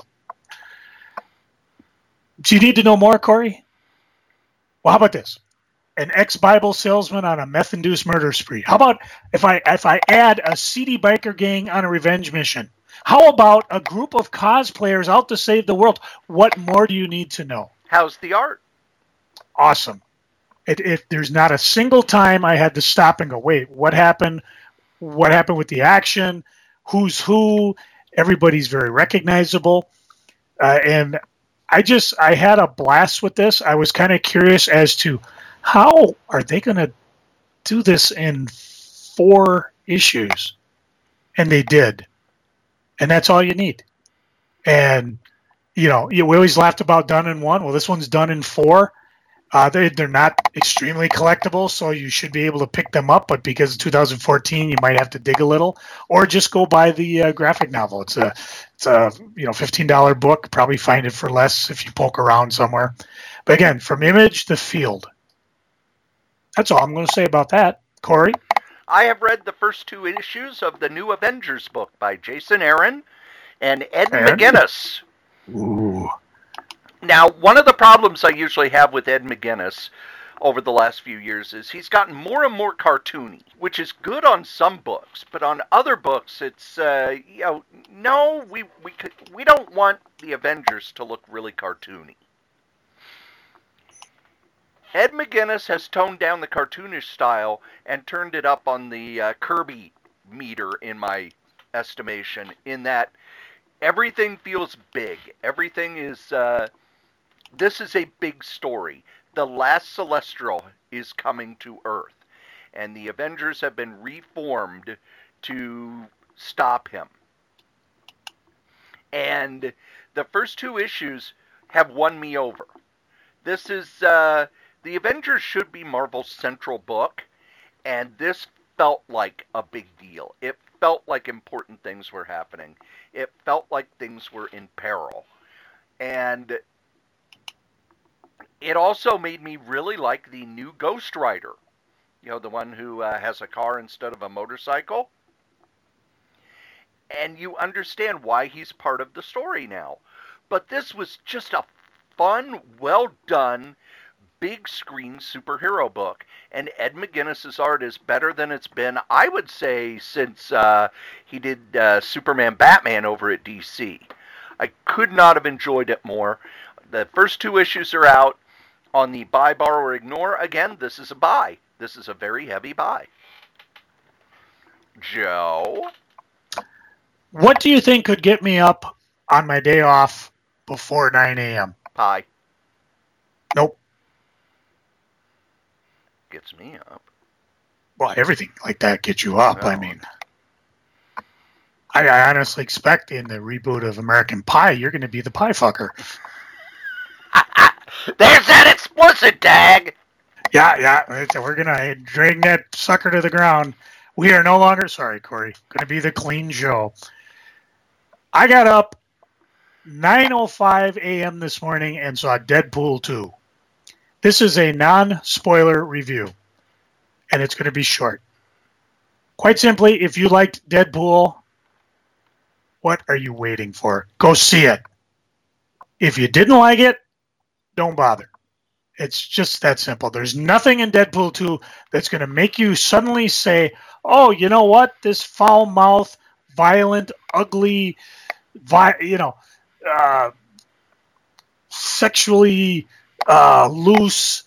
do you need to know more, Corey? Well, how about this? An ex-Bible salesman on a meth-induced murder spree. How about if I if I add a seedy biker gang on a revenge mission? How about a group of cosplayers out to save the world? What more do you need to know? How's the art? Awesome. It, it, there's not a single time I had to stop and go, wait, what happened? What happened with the action? Who's who? Everybody's very recognizable. Uh, and I just, I had a blast with this. I was kind of curious as to how are they going to do this in four issues? And they did. And that's all you need. And, you know, we always laughed about done in one. Well, this one's done in four. Uh, they, they're not extremely collectible, so you should be able to pick them up. But because it's two thousand fourteen, you might have to dig a little, or just go buy the uh, graphic novel. It's a, it's a you know fifteen dollar book. Probably find it for less if you poke around somewhere. But again, from Image, The Field. That's all I'm going to say about that. Corey? I have read the first two issues of the new Avengers book by Jason Aaron and Ed Aaron? McGuinness. Ooh. Now, one of the problems I usually have with Ed McGuinness over the last few years is he's gotten more and more cartoony, which is good on some books, but on other books, it's uh, you know, no, we we could, we don't want the Avengers to look really cartoony. Ed McGuinness has toned down the cartoonish style and turned it up on the uh, Kirby meter, in my estimation, in that everything feels big. Everything is, uh, this is a big story. The last Celestial is coming to Earth, and the Avengers have been reformed to stop him. And the first two issues have won me over. This is, uh, the Avengers should be Marvel's central book, and this felt like a big deal. It felt like important things were happening. It felt like things were in peril. And it also made me really like the new Ghost Rider. You know, the one who uh, has a car instead of a motorcycle. And you understand why he's part of the story now. But this was just a fun, well done, big screen superhero book, and Ed McGuinness's art is better than it's been, I would say, since uh, he did uh, Superman Batman over at D C. I could not have enjoyed it more. The first two issues are out on the buy, borrow, or ignore. Again, this is a buy. This is a very heavy buy. Joe? What do you think could get me up on my day off before nine a.m.? Pie. Nope. Gets me up. Well, everything like that gets you up. No. I mean, I, I honestly expect in the reboot of American Pie, you're going to be the pie fucker. There's that explicit tag! Yeah, yeah. We're going to drag that sucker to the ground. We are no longer, sorry, Corey, going to be the clean Joe. I got up nine oh five a.m. this morning and saw Deadpool two. This is a non-spoiler review, and it's going to be short. Quite simply, if you liked Deadpool, what are you waiting for? Go see it. If you didn't like it, don't bother. It's just that simple. There's nothing in Deadpool two that's going to make you suddenly say, oh, you know what? This foul-mouthed, violent, ugly, vi- you know, uh, sexually uh, loose,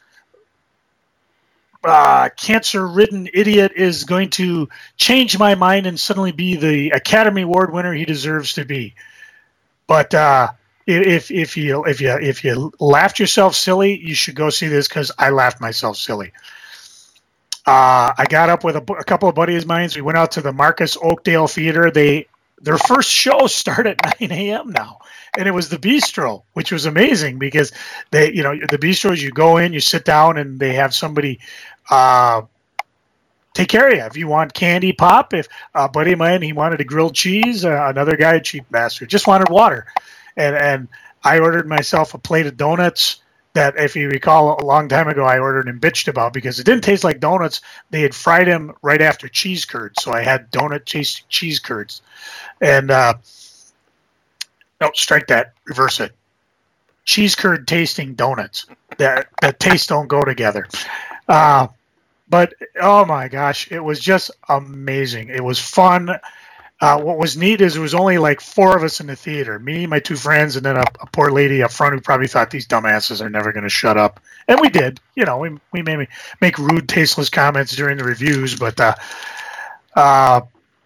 uh, cancer-ridden idiot is going to change my mind and suddenly be the Academy Award winner he deserves to be. But uh, if if you if you if you laughed yourself silly, you should go see this because I laughed myself silly. Uh, I got up with a, a couple of buddies of mine. We went out to the Marcus Oakdale Theater. They their first show started at nine a.m. now, and it was the Bistro, which was amazing because they, you know, the Bistros, you go in, you sit down, and they have somebody uh, take care of you. If you want candy pop, if a buddy of mine, he wanted a grilled cheese, uh, another guy, cheap bastard, just wanted water, and and I ordered myself a plate of donuts that, if you recall, a long time ago I ordered and bitched about because it didn't taste like donuts. They had fried them right after cheese curds, so I had donut cheese cheese curds. And uh, no, strike that, reverse it. Cheese curd tasting donuts. That that taste don't go together. Uh, but oh my gosh, it was just amazing. It was fun. Uh, what was neat is there was only like four of us in the theater, me, my two friends, and then a, a poor lady up front who probably thought these dumbasses are never going to shut up. And we did. You know, we, we made make rude, tasteless comments during the reviews, but uh, uh,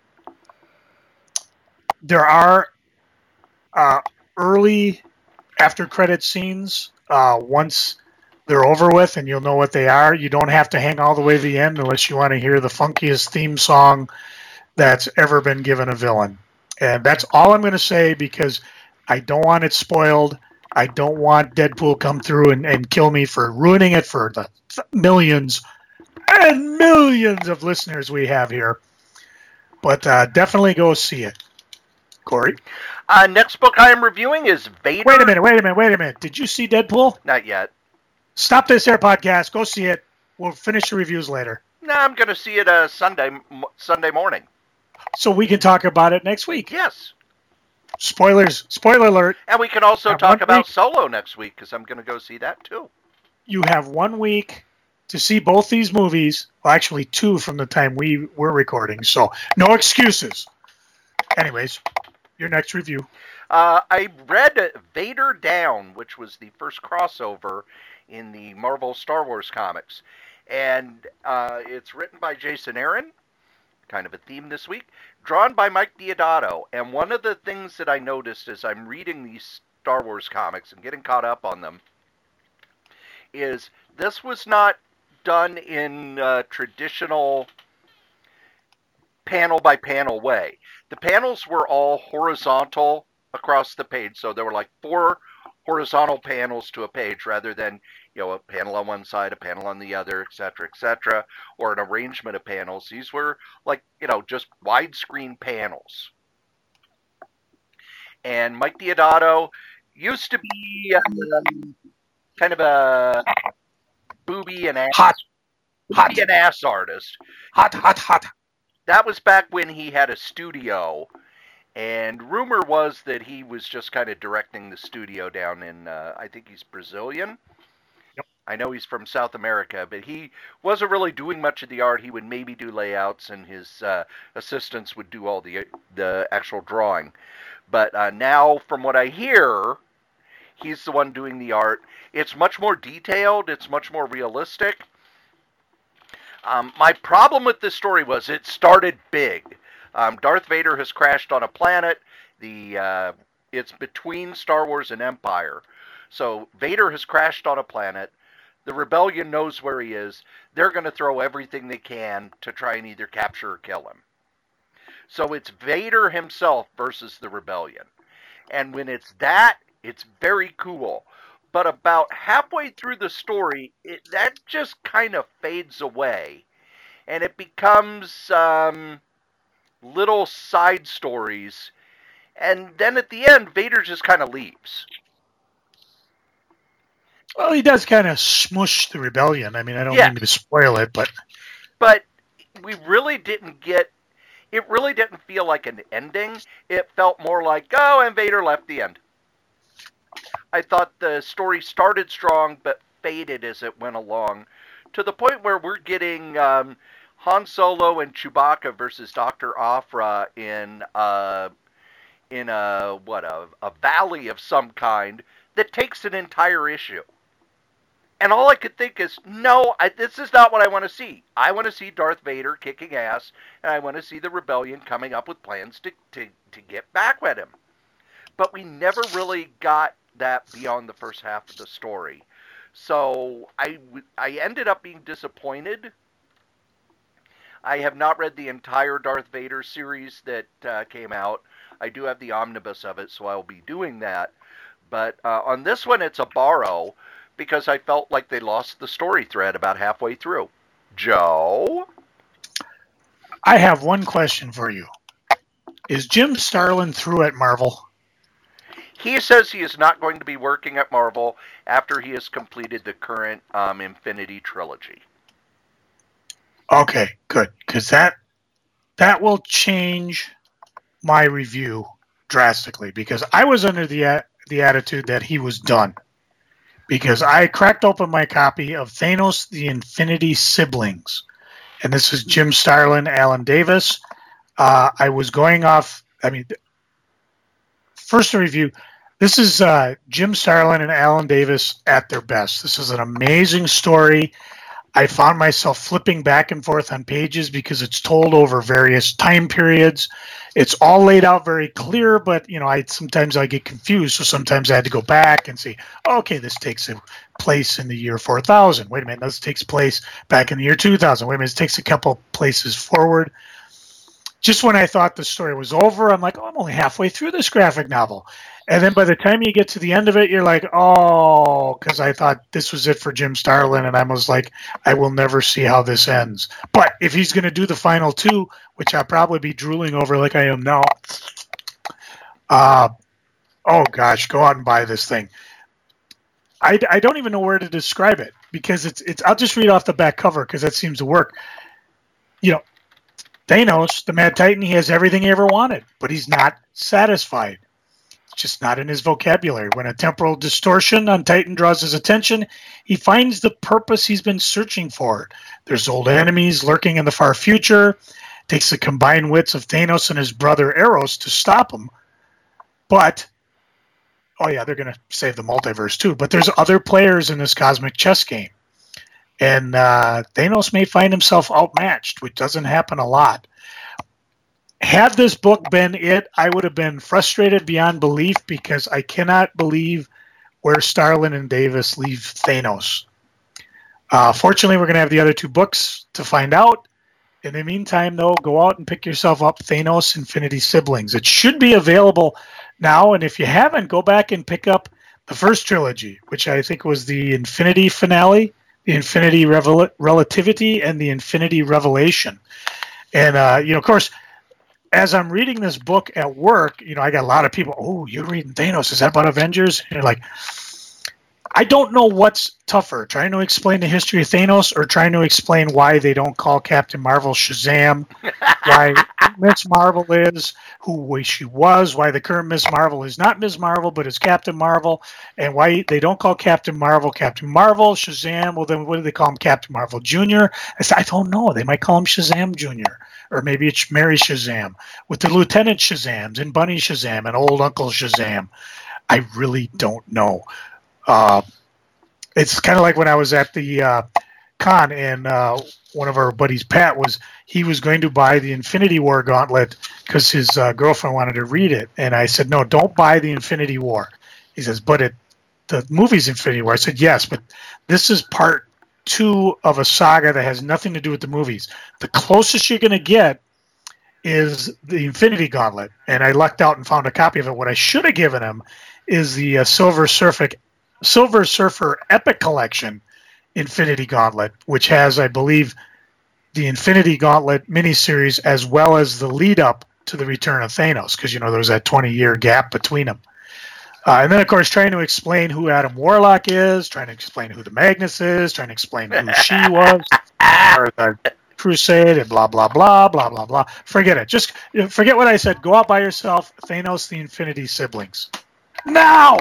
there are uh, early after-credit scenes uh, once they're over with, and you'll know what they are. You don't have to hang all the way to the end unless you want to hear the funkiest theme song that's ever been given a villain. And that's all I'm going to say because I don't want it spoiled. I don't want Deadpool come through and, and kill me for ruining it for the millions and millions of listeners we have here. But uh, definitely go see it. Corey? Uh, next book I am reviewing is Vader. Wait a minute, wait a minute, wait a minute. Did you see Deadpool? Not yet. Stop this air podcast. Go see it. We'll finish the reviews later. No, I'm going to see it uh, Sunday Sunday morning. So we can talk about it next week. Yes. Spoilers. Spoiler alert. And we can also Have talk about week. Solo next week because I'm going to go see that too. You have one week to see both these movies. Well, actually two from the time we were recording. So no excuses. Anyways, your next review. Uh, I read Vader Down, which was the first crossover in the Marvel Star Wars comics. And uh, it's written by Jason Aaron. Kind of a theme this week, drawn by Mike Deodato. And one of the things that I noticed as I'm reading these Star Wars comics and getting caught up on them is this was not done in a traditional panel by panel way. The panels were all horizontal across the page, so there were like four horizontal panels to a page rather than, you know, a panel on one side, a panel on the other, et cetera, et cetera, or an arrangement of panels. These were like, you know, just widescreen panels. And Mike Deodato used to be um, kind of a booby and ass, Hot. Hot. booby and ass artist. Hot, hot, hot. That was back when he had a studio. And rumor was that he was just kind of directing the studio down in, uh, I think he's Brazilian. Yep. I know he's from South America, but he wasn't really doing much of the art. He would maybe do layouts, and his uh, assistants would do all the the actual drawing. But uh, now, from what I hear, he's the one doing the art. It's much more detailed. It's much more realistic. Um, my problem with this story was it started big. Um, Darth Vader has crashed on a planet. The uh, it's between Star Wars and Empire. So Vader has crashed on a planet. The rebellion knows where he is. They're going to throw everything they can to try and either capture or kill him. So it's Vader himself versus the rebellion. And when it's that, it's very cool. But about halfway through the story, it, that just kind of fades away. And it becomes um, little side stories. And then at the end, Vader just kind of leaves. Well, he does kind of smush the rebellion. I mean, I don't Yeah. mean to spoil it, but But we really didn't get... It really didn't feel like an ending. It felt more like, oh, and Vader left, the end. I thought the story started strong, but faded as it went along, to the point where we're getting um, Han Solo and Chewbacca versus Doctor Aphra in uh, in a what a, a valley of some kind that takes an entire issue. And all I could think is, no, I, this is not what I want to see. I want to see Darth Vader kicking ass, and I want to see the rebellion coming up with plans to, to, to get back at him. But we never really got that beyond the first half of the story. So I, I ended up being disappointed. I have not read the entire Darth Vader series that uh, came out. I do have the omnibus of it, so I'll be doing that. But uh, on this one, it's a borrow, because I felt like they lost the story thread about halfway through. Joe? I have one question for you. Is Jim Starlin through at Marvel? He says he is not going to be working at Marvel after he has completed the current um, Infinity trilogy. Okay, good, because that that will change my review drastically. Because I was under the the attitude that he was done. Because I cracked open my copy of Thanos: The Infinity Siblings, and this is Jim Starlin, Alan Davis. Uh, I was going off. I mean, first review. This is uh, Jim Starlin and Alan Davis at their best. This is an amazing story. I found myself flipping back and forth on pages because it's told over various time periods. It's all laid out very clear, but you know, I sometimes I get confused, so sometimes I had to go back and see, okay, this takes place in the year four thousand. Wait a minute, this takes place back in the year two thousand. Wait a minute, this takes a couple places forward. Just when I thought the story was over, I'm like, oh, I'm only halfway through this graphic novel. And then by the time you get to the end of it, you're like, oh, because I thought this was it for Jim Starlin. And I was like, I will never see how this ends. But if he's going to do the final two, which I'll probably be drooling over like I am now, uh, oh, gosh, go out and buy this thing. I, I don't even know where to describe it because it's it's. I'll just read off the back cover because that seems to work. You know, Thanos, the Mad Titan, he has everything he ever wanted, but he's not satisfied. It's just not in his vocabulary. When a temporal distortion on Titan draws his attention, he finds the purpose he's been searching for. There's old enemies lurking in the far future. It takes the combined wits of Thanos and his brother Eros to stop him. But, oh yeah, they're going to save the multiverse too. But there's other players in this cosmic chess game. And uh, Thanos may find himself outmatched, which doesn't happen a lot. Had this book been it, I would have been frustrated beyond belief because I cannot believe where Starlin and Davis leave Thanos. Uh, fortunately, we're going to have the other two books to find out. In the meantime, though, go out and pick yourself up Thanos: Infinity Siblings. It should be available now, and if you haven't, go back and pick up the first trilogy, which I think was the Infinity Finale, the Infinity Revel- Relativity, and the Infinity Revelation. And, uh, you know, of course, as I'm reading this book at work, you know, I got a lot of people, oh, you're reading Thanos. Is that about Avengers? And you're like, I don't know what's tougher, trying to explain the history of Thanos or trying to explain why they don't call Captain Marvel Shazam, why Miss Marvel is who she was, why the current Miss Marvel is not Miss Marvel but is Captain Marvel, and why they don't call Captain Marvel Captain Marvel, Shazam. Well, then what do they call him? Captain Marvel Junior? I said, I don't know. They might call him Shazam Junior Or maybe it's Mary Shazam with the Lieutenant Shazams and Bunny Shazam and Old Uncle Shazam. I really don't know. Uh, it's kind of like when I was at the uh, con and uh, one of our buddies, Pat, was he was going to buy the Infinity War Gauntlet because his uh, girlfriend wanted to read it. And I said, no, don't buy the Infinity War. He says, but it the movie's Infinity War. I said, yes, but this is part two of a saga that has nothing to do with the movies. The closest you're going to get is the Infinity Gauntlet. And I lucked out and found a copy of it. What I should have given him is the uh, Silver Surfer Silver Surfer Epic Collection Infinity Gauntlet, which has, I believe, the Infinity Gauntlet miniseries as well as the lead up to the return of Thanos, because, you know, there was that twenty-year gap between them. Uh, and then, of course, trying to explain who Adam Warlock is, trying to explain who the Magnus is, trying to explain who she was, or the Crusade, and blah, blah, blah, blah, blah, blah. Forget it. Just forget what I said. Go out by yourself. Thanos: The Infinity Siblings. Now!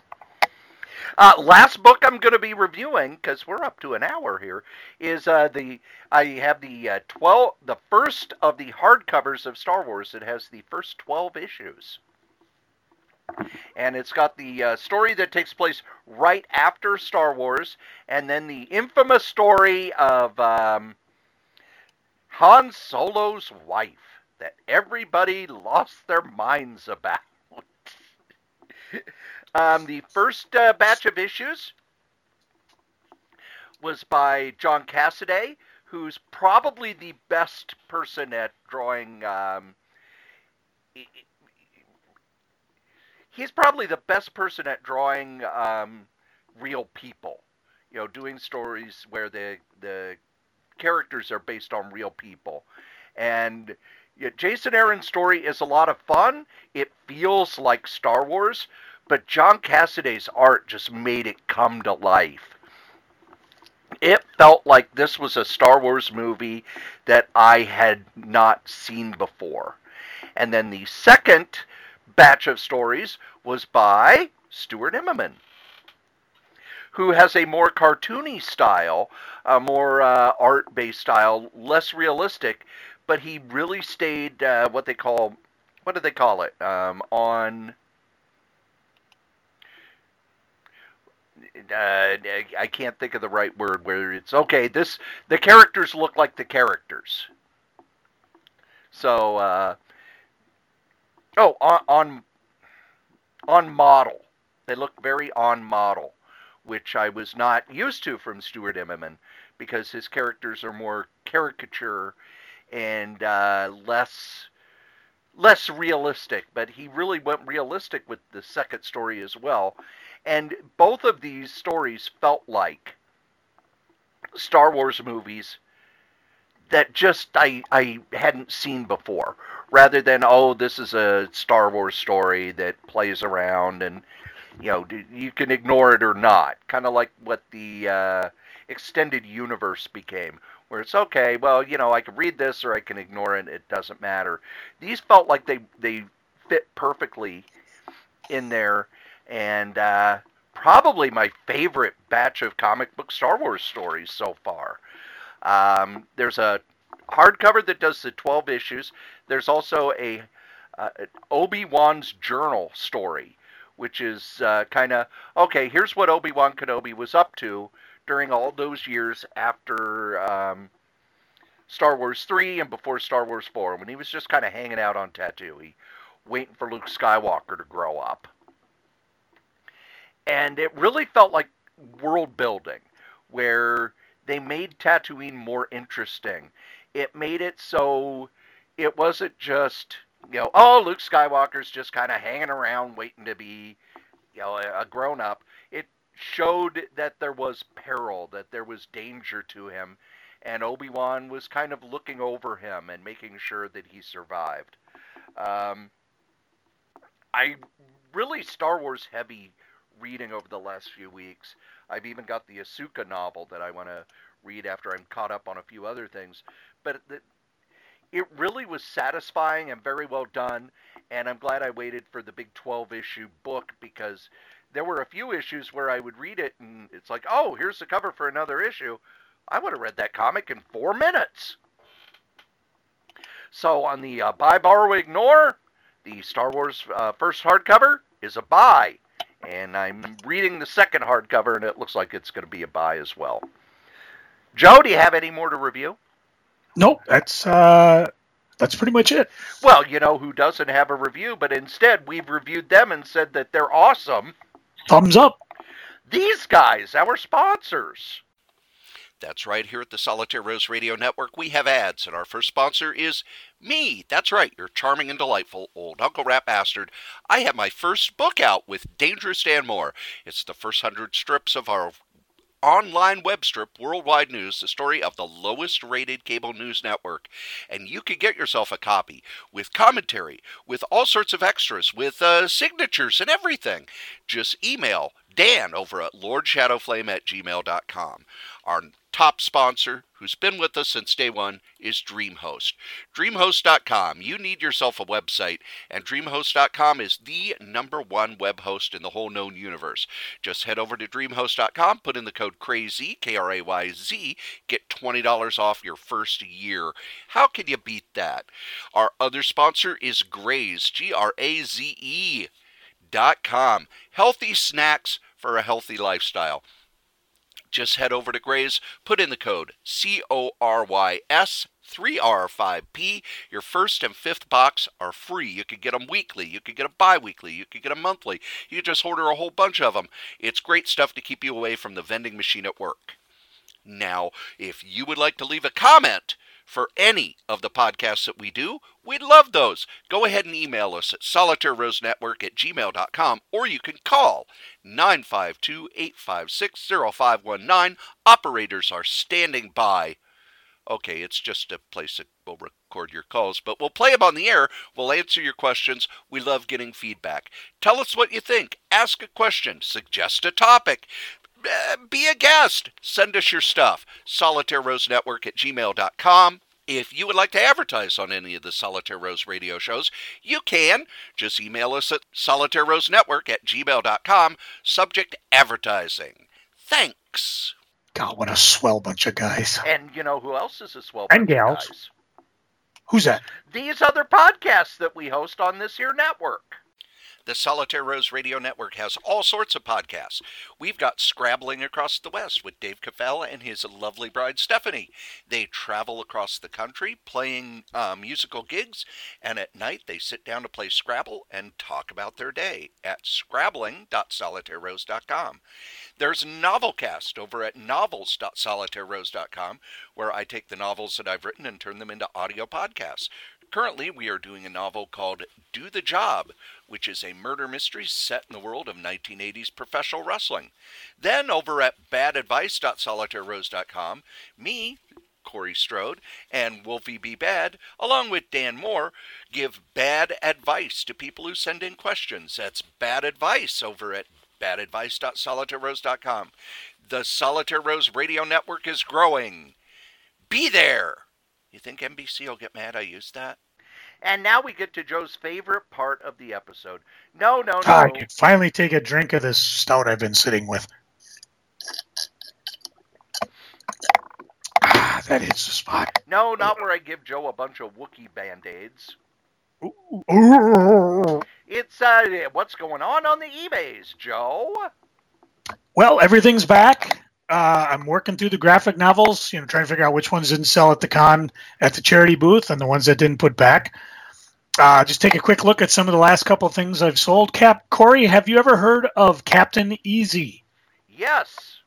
Uh, last book I'm going to be reviewing, because we're up to an hour here, is uh, the I have the uh, twelve the first of the hardcovers of Star Wars. It has the first twelve issues, and it's got the uh, story that takes place right after Star Wars, and then the infamous story of um, Han Solo's wife that everybody lost their minds about. Um, the first uh, batch of issues was by John Cassaday, who's probably the best person at drawing. Um, he's probably the best person at drawing um, real people. You know, doing stories where the the characters are based on real people. And yeah, Jason Aaron's story is a lot of fun. It feels like Star Wars. but John Cassaday's art just made it come to life. It felt like this was a Star Wars movie that I had not seen before. And then the second batch of stories was by Stuart Immonen, who has a more cartoony style, a more uh, art-based style, less realistic, but he really stayed uh, what they call, what do they call it, um, on... Uh, I can't think of the right word where it's okay. This the characters look like the characters. So, uh, oh, on, on on model, they look very on model, which I was not used to from Stuart Immonen, because his characters are more caricature and uh, less less realistic. But he really went realistic with the second story as well. And both of these stories felt like Star Wars movies that just I, I hadn't seen before, rather than, oh, this is a Star Wars story that plays around and, you know, you can ignore it or not. Kind of like what the uh, extended universe became, where it's okay, well, you know, I can read this or I can ignore it, it doesn't matter. These felt like they, they fit perfectly in there. And uh, probably my favorite batch of comic book Star Wars stories so far. Um, there's a hardcover that does the twelve issues. There's also a uh, Obi-Wan's Journal story, which is uh, kind of, okay, here's what Obi-Wan Kenobi was up to during all those years after um, Star Wars three and before Star Wars four, when he was just kind of hanging out on Tatooine, waiting for Luke Skywalker to grow up. And it really felt like world building, where they made Tatooine more interesting. It made it so it wasn't just, you know, oh, Luke Skywalker's just kind of hanging around waiting to be, you know, a grown-up. It showed that there was peril, that there was danger to him, and Obi-Wan was kind of looking over him and making sure that he survived. Um, I really Star Wars heavy reading over the last few weeks. I've even got the Ahsoka novel that I want to read after I'm caught up on a few other things. But it, it really was satisfying and very well done, and I'm glad I waited for the big twelve-issue book, because there were a few issues where I would read it and it's like, oh, here's the cover for another issue. I would have read that comic in four minutes. So on the uh, Buy, Borrow, Ignore, the Star Wars uh, first hardcover is a buy. And I'm reading the second hardcover, and it looks like it's going to be a buy as well. Joe, do you have any more to review? Nope, that's uh, that's pretty much it. Well, you know who doesn't have a review, but instead we've reviewed them and said that they're awesome. Thumbs up. These guys, our sponsors. That's right. Here at the Solitaire Rose Radio Network, we have ads, and our first sponsor is me. That's right, your charming and delightful old Uncle Rat Bastard. I have my first book out with Dangerous Dan Moore. It's the first hundred strips of our online web strip, Worldwide News, the story of the lowest rated cable news network. And you can get yourself a copy with commentary, with all sorts of extras, with uh, signatures and everything. Just email Dan over at lordshadowflame at gmail dot com. Our top sponsor, who's been with us since day one, is DreamHost. DreamHost dot com. You need yourself a website, and DreamHost dot com is the number one web host in the whole known universe. Just head over to DreamHost dot com, put in the code CRAZY, K R A Y Z, get twenty dollars off your first year. How can you beat that? Our other sponsor is Graze, G R A Z E dot com. Healthy snacks for a healthy lifestyle. Just head over to Graze, put in the code C O R Y S three R five P. Your first and fifth box are free. You could get them weekly. You could get them bi-weekly. You could get them monthly. You could just order a whole bunch of them. It's great stuff to keep you away from the vending machine at work. Now, if you would like to leave a comment for any of the podcasts that we do, we'd love those. Go ahead and email us at solitaire rose network at gmail dot com, or you can call nine five two, eight five six, zero five one nine. Operators are standing by. Okay, it's just a place that we'll record your calls, but we'll play them on the air. We'll answer your questions. We love getting feedback. Tell us what you think. Ask a question. Suggest a topic. Uh, be a guest. Send us your stuff. Solitaire Rose Network at gmail dot com. If you would like to advertise on any of the Solitaire Rose radio shows, you can. Just email us at solitaire rose network at gmail dot com. Subject advertising. Thanks. God, what a swell bunch of guys. And you know who else is a swell And bunch of gals. guys? Who's that? These other podcasts that we host on this here network. The Solitaire Rose Radio Network has all sorts of podcasts. We've got Scrabbling Across the West with Dave Caffell and his lovely bride, Stephanie. They travel across the country playing uh, musical gigs, and at night they sit down to play Scrabble and talk about their day at scrabbling dot solitaire rose dot com. There's Novelcast over at novels dot solitaire rose dot com, where I take the novels that I've written and turn them into audio podcasts. Currently, we are doing a novel called Do the Job, which is a murder mystery set in the world of nineteen eighties professional wrestling. Then, over at bad advice dot solitaire rose dot com, me, Corey Strode, and Wolfie B. Bad, along with Dan Moore, give bad advice to people who send in questions. That's bad advice over at bad advice dot solitaire rose dot com. The Solitaire Rose Radio Network is growing. Be there! You think N B C will get mad I used that? And now we get to Joe's favorite part of the episode. No, no, no. Ah, I can finally take a drink of this stout I've been sitting with. Ah, that hits the spot. No, not where I give Joe a bunch of Wookiee Band-Aids. It's, uh, what's going on on the eBays, Joe? Well, everything's back. Uh, I'm working through the graphic novels, you know, trying to figure out which ones didn't sell at the con at the charity booth and the ones that didn't put back. Uh, just take a quick look at some of the last couple of things I've sold. Cap Corey, have you ever heard of Captain Easy? Yes.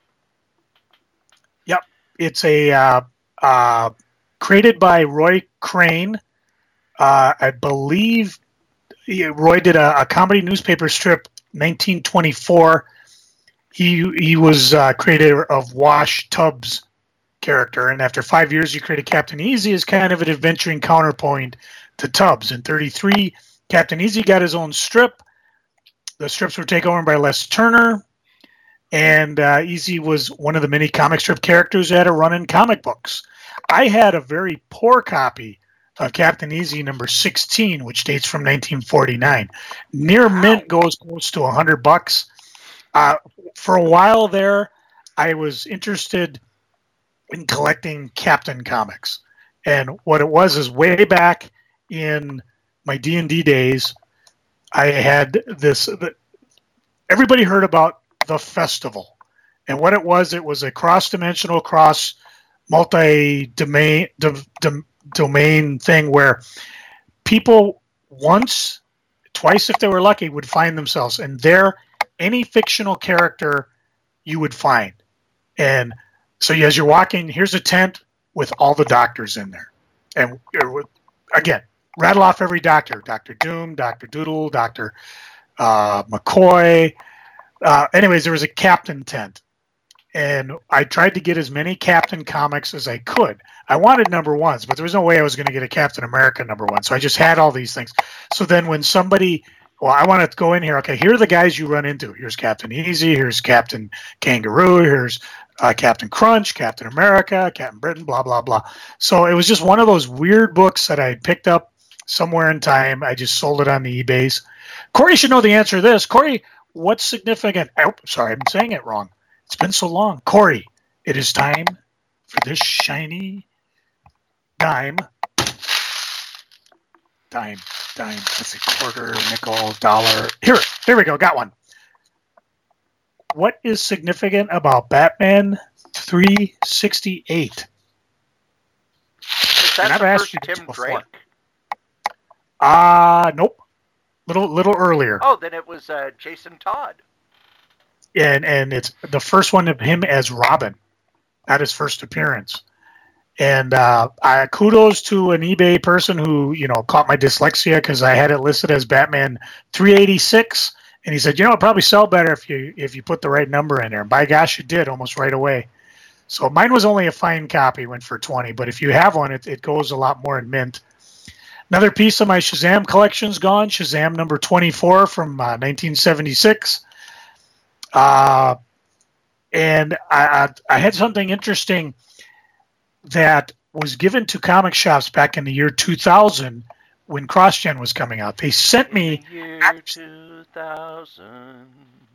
Yep. It's a uh, uh, created by Roy Crane. Uh, I believe Roy did a, a comedy newspaper strip, nineteen twenty-four. He he was uh, creator of Wash Tubbs' character, and after five years, he created Captain Easy as kind of an adventuring counterpoint to Tubbs. In thirty-three, Captain Easy got his own strip. The strips were taken over by Les Turner, and uh, Easy was one of the many comic strip characters that had a run in comic books. I had a very poor copy of Captain Easy number sixteen, which dates from nineteen forty-nine. Near mint goes close to one hundred bucks. Uh, for a while there, I was interested in collecting Captain comics. And what it was is way back in my D and D days, I had this, everybody heard about the festival. And what it was, it was a cross-dimensional, cross multi-domain d- d- domain thing where people once, twice if they were lucky, would find themselves in there. Any fictional character you would find. And so as you're walking, here's a tent with all the doctors in there. And again, rattle off every doctor. Doctor Doom, Doctor Doodle, Doctor Uh, McCoy. Uh, anyways, there was a Captain tent. And I tried to get as many Captain comics as I could. I wanted number ones, but there was no way I was going to get a Captain America number one. So I just had all these things. So then when somebody... Well, I want to go in here. Okay, here are the guys you run into. Here's Captain Easy. Here's Captain Kangaroo. Here's uh, Captain Crunch, Captain America, Captain Britain, blah, blah, blah. So it was just one of those weird books that I picked up somewhere in time. I just sold it on the eBays. Corey should know the answer to this. Corey, what's significant? Oh, sorry, I'm saying it wrong. It's been so long. Corey, it is time for this shiny dime. Dime. Dime, that's a quarter, nickel, dollar. Here, there we go, got one. What is significant about Batman three sixty-eight? Is that the first Tim Drake? Uh, nope. Little little earlier. Oh, then it was uh, Jason Todd. And and it's the first one of him as Robin, not his first appearance. And uh, I, kudos to an eBay person who, you know, caught my dyslexia because I had it listed as Batman three eighty-six, and he said, you know, it'd probably sell better if you if you put the right number in there. And by gosh, it did almost right away. So mine was only a fine copy, went for twenty. But if you have one, it, it goes a lot more in mint. Another piece of my Shazam collection's gone. Shazam number twenty-four from uh, nineteen seventy-six. Uh, and I, I, I had something interesting that was given to comic shops back in the year two thousand when CrossGen was coming out. They sent me... Year two thousand.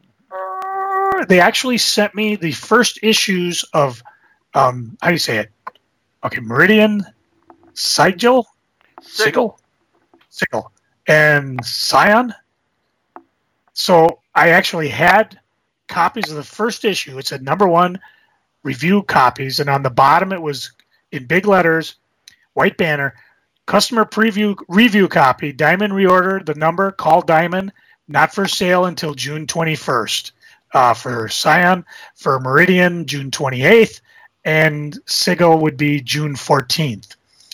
They actually sent me the first issues of, um, how do you say it? Okay, Meridian, Sigil? Sigil. Sigil. And Scion. So I actually had copies of the first issue. It said number one, review copies. And on the bottom, it was in big letters, white banner, customer preview review copy, Diamond reorder, the number, call Diamond, not for sale until June twenty-first. Uh, for Scion, for Meridian, June twenty-eighth, and Sigil would be June fourteenth.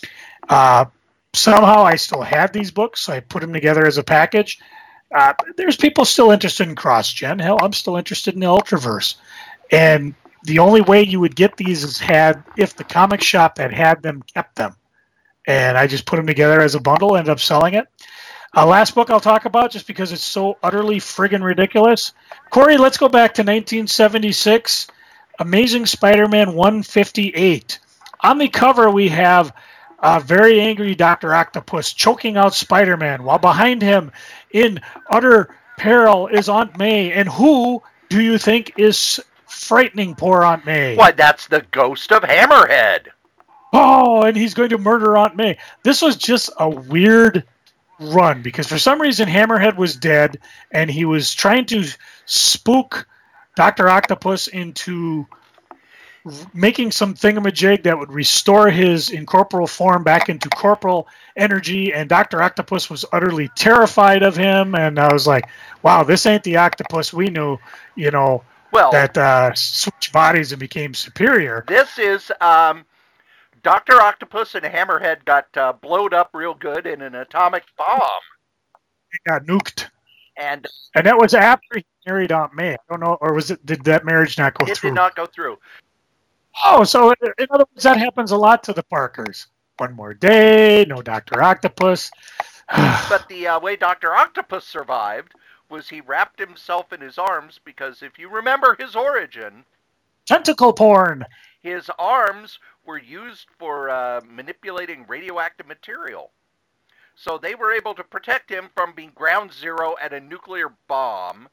Uh, somehow I still had these books, so I put them together as a package. Uh, there's people still interested in CrossGen. Hell, I'm still interested in the Ultraverse. And the only way you would get these is had if the comic shop that had them kept them. And I just put them together as a bundle, ended up selling it. Uh, last book I'll talk about, just because it's so utterly friggin' ridiculous. Corey, let's go back to nineteen seventy-six. Amazing Spider-Man one fifty-eight. On the cover, we have a very angry Doctor Octopus choking out Spider-Man, while behind him, in utter peril, is Aunt May. And who do you think is frightening poor Aunt May? Why, that's the ghost of Hammerhead. Oh, and he's going to murder Aunt May. This was just a weird run, because for some reason Hammerhead was dead, and he was trying to spook Doctor Octopus into making some thingamajig that would restore his incorporeal form back into corporeal energy, and Doctor Octopus was utterly terrified of him, and I was like, wow, this ain't the Octopus we knew, you know, well, that uh, switched bodies and became superior. This is... um. Doctor Octopus and Hammerhead got uh, blowed up real good in an atomic bomb. He got nuked. And and that was after he married Aunt May. I don't know, or was it, did that marriage not go it through? It did not go through. Oh, so in other words, that happens a lot to the Parkers. One more day, no Doctor Octopus. But the uh, way Doctor Octopus survived was he wrapped himself in his arms, because if you remember his origin... Tentacle porn! His arms were used for uh, manipulating radioactive material. So they were able to protect him from being ground zero at a nuclear bomb.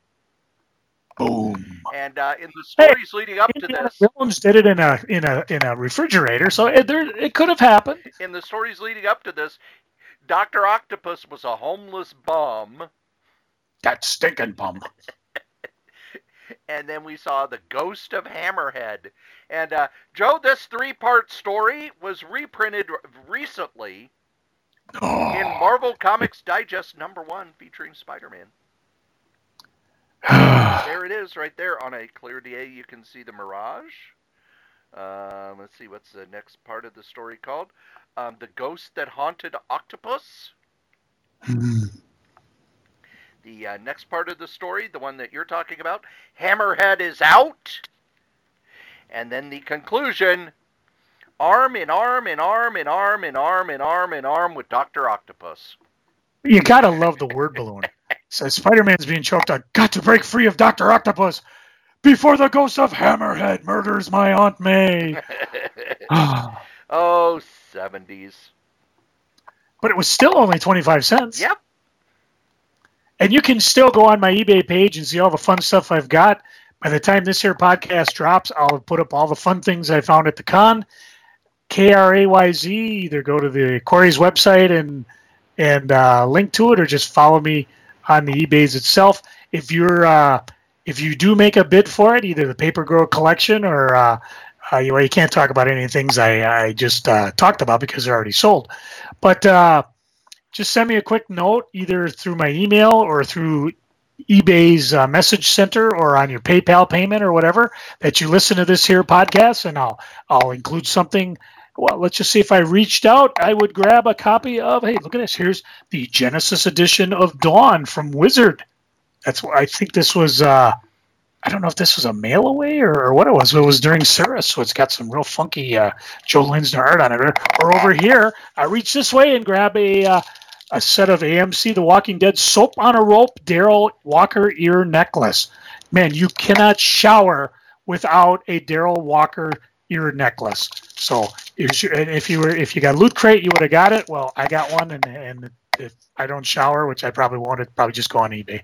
Boom. And uh, in the stories hey, leading up to Indiana this... Jones did it in a in a in a refrigerator, so it, there, it could have happened. In the stories leading up to this, Doctor Octopus was a homeless bum. That stinking bum. And then we saw the ghost of Hammerhead. And, uh, Joe, this three-part story was reprinted recently oh. in Marvel Comics Digest number one, featuring Spider-Man. There it is, right there. On a clear day, you can see the Mirage. Uh, let's see, what's the next part of the story called? Um, the Ghost That Haunted Octopus. The uh, next part of the story, the one that you're talking about, Hammerhead is out. And then the conclusion, arm in arm in arm in arm in arm in arm in arm with Doctor Octopus. You gotta love the word balloon. Says Spider-Man's being choked out. Got to break free of Doctor Octopus before the ghost of Hammerhead murders my Aunt May. Oh, seventies. But it was still only twenty-five cents. Yep. And you can still go on my eBay page and see all the fun stuff I've got. By the time this here podcast drops, I'll put up all the fun things I found at the con. K R A Y Z, either go to the Corey's website and and uh, link to it, or just follow me on the eBays itself. If you're uh, if you do make a bid for it, either the Paper Girl collection or uh, uh, you, well, you can't talk about any things I, I just uh, talked about because they're already sold. But uh, just send me a quick note either through my email or through eBay's uh, message center or on your PayPal payment or whatever that you listen to this here podcast, and I'll I'll include something. Well, let's just see if I reached out. I would grab a copy of, hey, look at this. Here's the Genesis edition of Dawn from Wizard. That's what I think this was. Uh, I don't know if this was a mail away or, or what it was. It was during service, so it's got some real funky uh, Joe Linsner art on it. Or, or over here, I reach this way and grab a uh, a set of A M C The Walking Dead soap on a rope Daryl Walker ear necklace. Man, you cannot shower without a Daryl Walker ear necklace. So if you, if you were if you got Loot Crate, you would have got it. Well, I got one, and and if I don't shower, which I probably won't, it'd probably just go on eBay.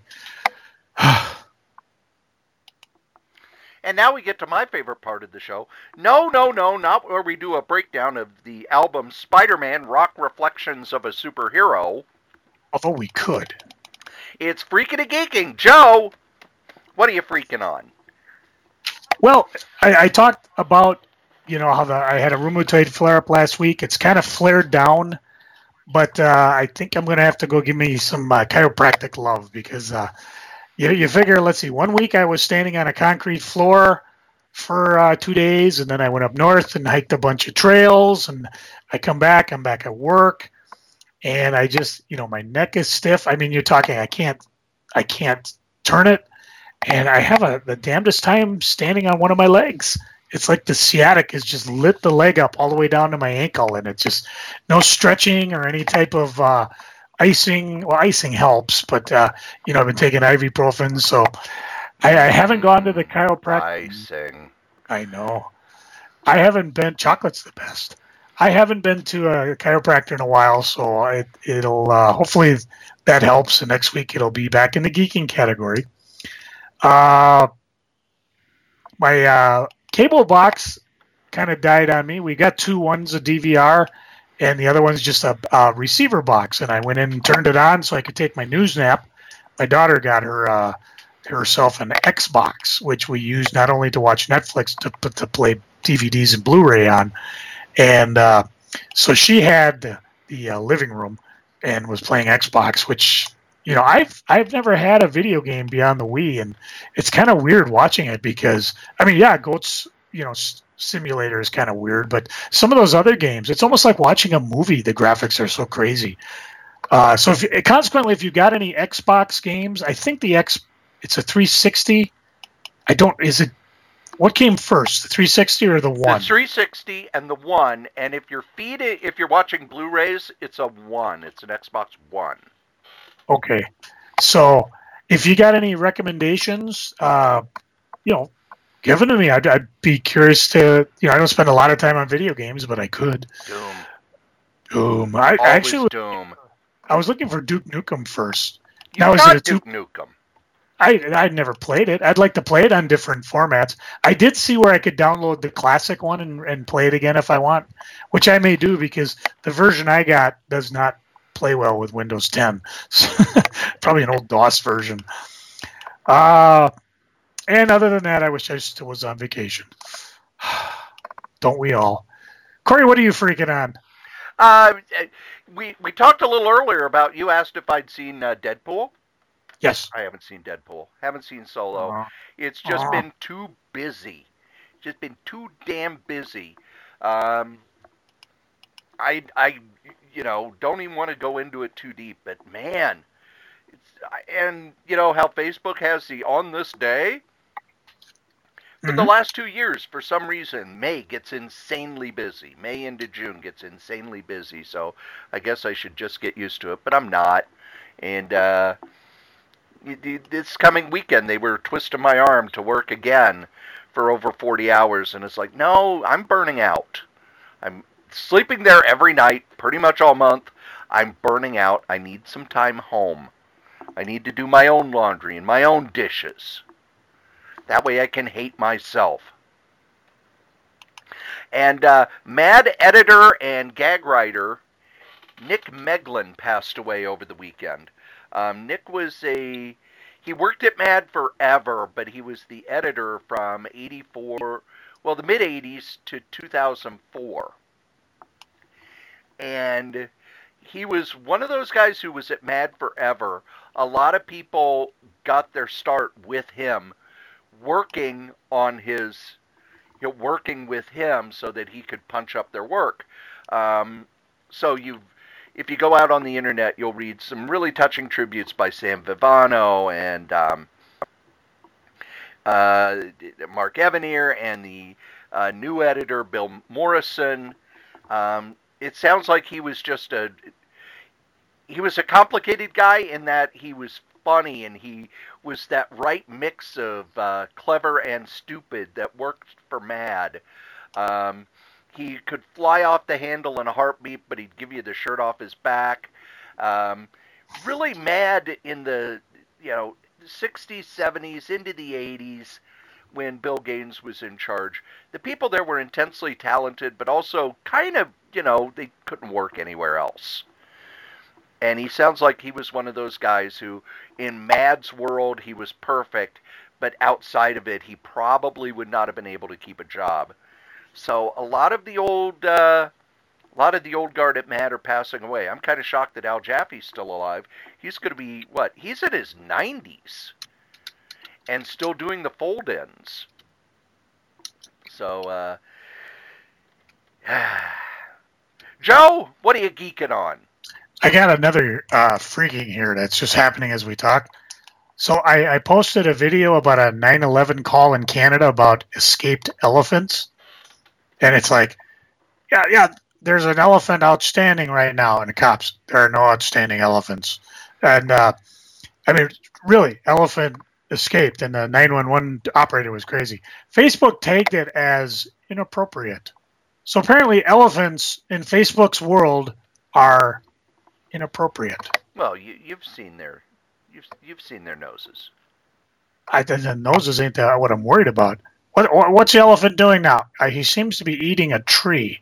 And now we get to my favorite part of the show. No, no, no, not where we do a breakdown of the album Spider-Man Rock Reflections of a Superhero. Although we could. It's Freaking and Geeking. Joe, what are you freaking on? Well, I, I talked about, you know, how the, I had a rheumatoid flare-up last week. It's kind of flared down, but uh, I think I'm going to have to go give me some uh, chiropractic love because... Uh, You, you figure, let's see, one week I was standing on a concrete floor for uh, two days, and then I went up north and hiked a bunch of trails, and I come back, I'm back at work, and I just, you know, my neck is stiff. I mean, you're talking, I can't, I can't turn it, and I have a the damnedest time standing on one of my legs. It's like the sciatic has just lit the leg up all the way down to my ankle, and it's just no stretching or any type of... Uh, Icing, well, icing helps, but, uh, you know, I've been taking ibuprofen, so I, I haven't gone to the chiropractor. Icing. I know. I haven't been, chocolate's the best. I haven't been to a chiropractor in a while, so it, it'll, uh, hopefully that helps, and next week it'll be back in the geeking category. Uh, my uh, cable box kind of died on me. We got two ones, a D V R, and the other one's just a, a receiver box. And I went in and turned it on so I could take my news nap. My daughter got her uh, herself an Xbox, which we use not only to watch Netflix, to, but to play D V Ds and Blu-ray on. And uh, so she had the, the uh, living room and was playing Xbox, which, you know, I've I've never had a video game beyond the Wii, and it's kind of weird watching it because, I mean, yeah, Goat's, you know, Simulator is kind of weird, but some of those other games, it's almost like watching a movie. The graphics are so crazy. Uh, so if, consequently, if you got any Xbox games, I think the X, it's a three sixty. I don't, is it, what came first, the three sixty or the one? The three sixty and the one, and if you're feeding, if you're watching Blu-rays, it's a one. It's an Xbox One. Okay. So if you got any recommendations, uh, you know, give it to me. I'd, I'd be curious to, you know, I don't spend a lot of time on video games, but I could. Doom. Doom. I Always actually, Doom. I was looking for Duke Nukem first. You Now, is got it a two? Duke Nukem. I I'd never played it. I'd like to play it on different formats. I did see where I could download the classic one and, and play it again if I want, which I may do because the version I got does not play well with Windows ten. Probably an old DOS version. Uh And other than that, I wish I still was on vacation. Don't we all? Corey, what are you freaking on? Uh, we we talked a little earlier about, you asked if I'd seen uh, Deadpool. Yes. I haven't seen Deadpool. Haven't seen Solo. Uh, It's just uh. been too busy. Just been too damn busy. Um, I I you know don't even want to go into it too deep, but man, it's and you know how Facebook has the on this day. For Mm-hmm. the last two years, for some reason, May gets insanely busy. May into June gets insanely busy. So I guess I should just get used to it, but I'm not. And uh, this coming weekend, they were twisting my arm to work again for over forty hours. And it's like, no, I'm burning out. I'm sleeping there every night, pretty much all month. I'm burning out. I need some time home. I need to do my own laundry and my own dishes. That way I can hate myself. And uh, Mad editor and gag writer Nick Meglin passed away over the weekend. Um, Nick was a... He worked at Mad forever, but he was the editor from eighty-four... Well, the mid-eighties to two thousand four. And he was one of those guys who was at Mad forever. A lot of people got their start with him, working on his, you know, working with him so that he could punch up their work. Um, so you, if you go out on the internet, you'll read some really touching tributes by Sam Vivano and um, uh, Mark Evanier and the uh, new editor, Bill Morrison. Um, it sounds like he was just a he was a complicated guy in that he was funny and he was that right mix of uh, clever and stupid that worked for Mad. Um, he could fly off the handle in a heartbeat, but he'd give you the shirt off his back. Um, really Mad in the you know sixties, seventies, into the eighties when Bill Gaines was in charge. The people there were intensely talented, but also kind of, you know, they couldn't work anywhere else. And he sounds like he was one of those guys who, in Mad's world, he was perfect, but outside of it, he probably would not have been able to keep a job. So a lot of the old, uh, a lot of the old guard at Mad are passing away. I'm kind of shocked that Al Jaffe's still alive. He's going to be, what, he's in his nineties and still doing the fold-ins. So, uh, Joe, what are you geeking on? I got another uh, freaking here that's just happening as we talk. So I, I posted a video about a nine eleven call in Canada about escaped elephants. And it's like, yeah, yeah, there's an elephant outstanding right now. And the cops, there are no outstanding elephants. And, uh, I mean, really, elephant escaped. And the nine one one operator was crazy. Facebook tagged it as inappropriate. So apparently elephants in Facebook's world are inappropriate. Well, you, you've seen their, you've you've seen their noses. I the noses ain't that what I'm worried about. What what's the elephant doing now? Uh, he seems to be eating a tree.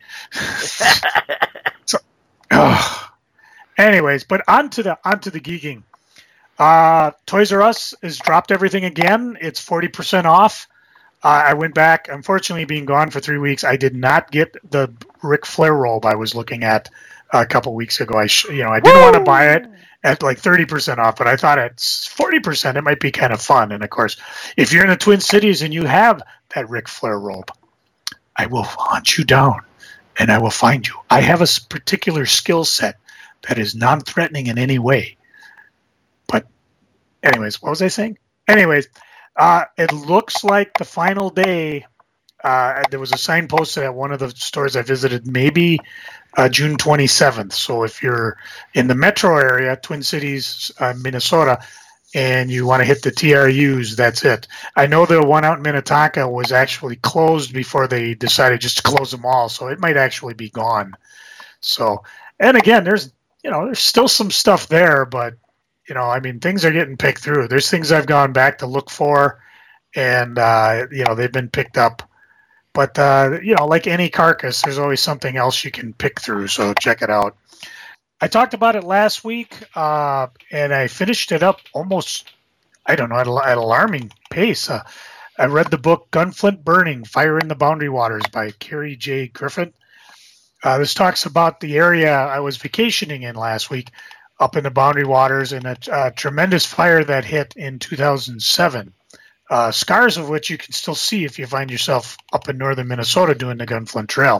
so, uh, anyways, but onto the onto the geeking. Uh, Toys R Us has dropped everything again. It's forty percent off. Uh, I went back. Unfortunately, being gone for three weeks, I did not get the Ric Flair robe I was looking at a couple weeks ago. I sh- you know I didn't want to buy it at like thirty percent off, but I thought at forty percent it might be kind of fun. And of course, if you're in the Twin Cities and you have that Ric Flair robe, I will hunt you down and I will find you. I have a particular skill set that is non-threatening in any way. But anyways, what was I saying? Anyways, uh, it looks like the final day. Uh, there was a sign posted at one of the stores I visited, maybe uh, June twenty-seventh. So if you're in the metro area, Twin Cities, uh, Minnesota, and you want to hit the T R Us, that's it. I know the one out in Minnetonka was actually closed before they decided just to close them all, so it might actually be gone. So, and again, there's you know there's still some stuff there, but you know I mean things are getting picked through. There's things I've gone back to look for, and uh, you know they've been picked up. But, uh, you know, like any carcass, there's always something else you can pick through, so check it out. I talked about it last week, uh, and I finished it up almost, I don't know, at, at alarming pace. Uh, I read the book Gunflint Burning, Fire in the Boundary Waters by Carrie J. Griffin. Uh, this talks about the area I was vacationing in last week up in the Boundary Waters and a, a tremendous fire that hit in two thousand seven. Uh, scars of which you can still see if you find yourself up in northern Minnesota doing the Gunflint Trail.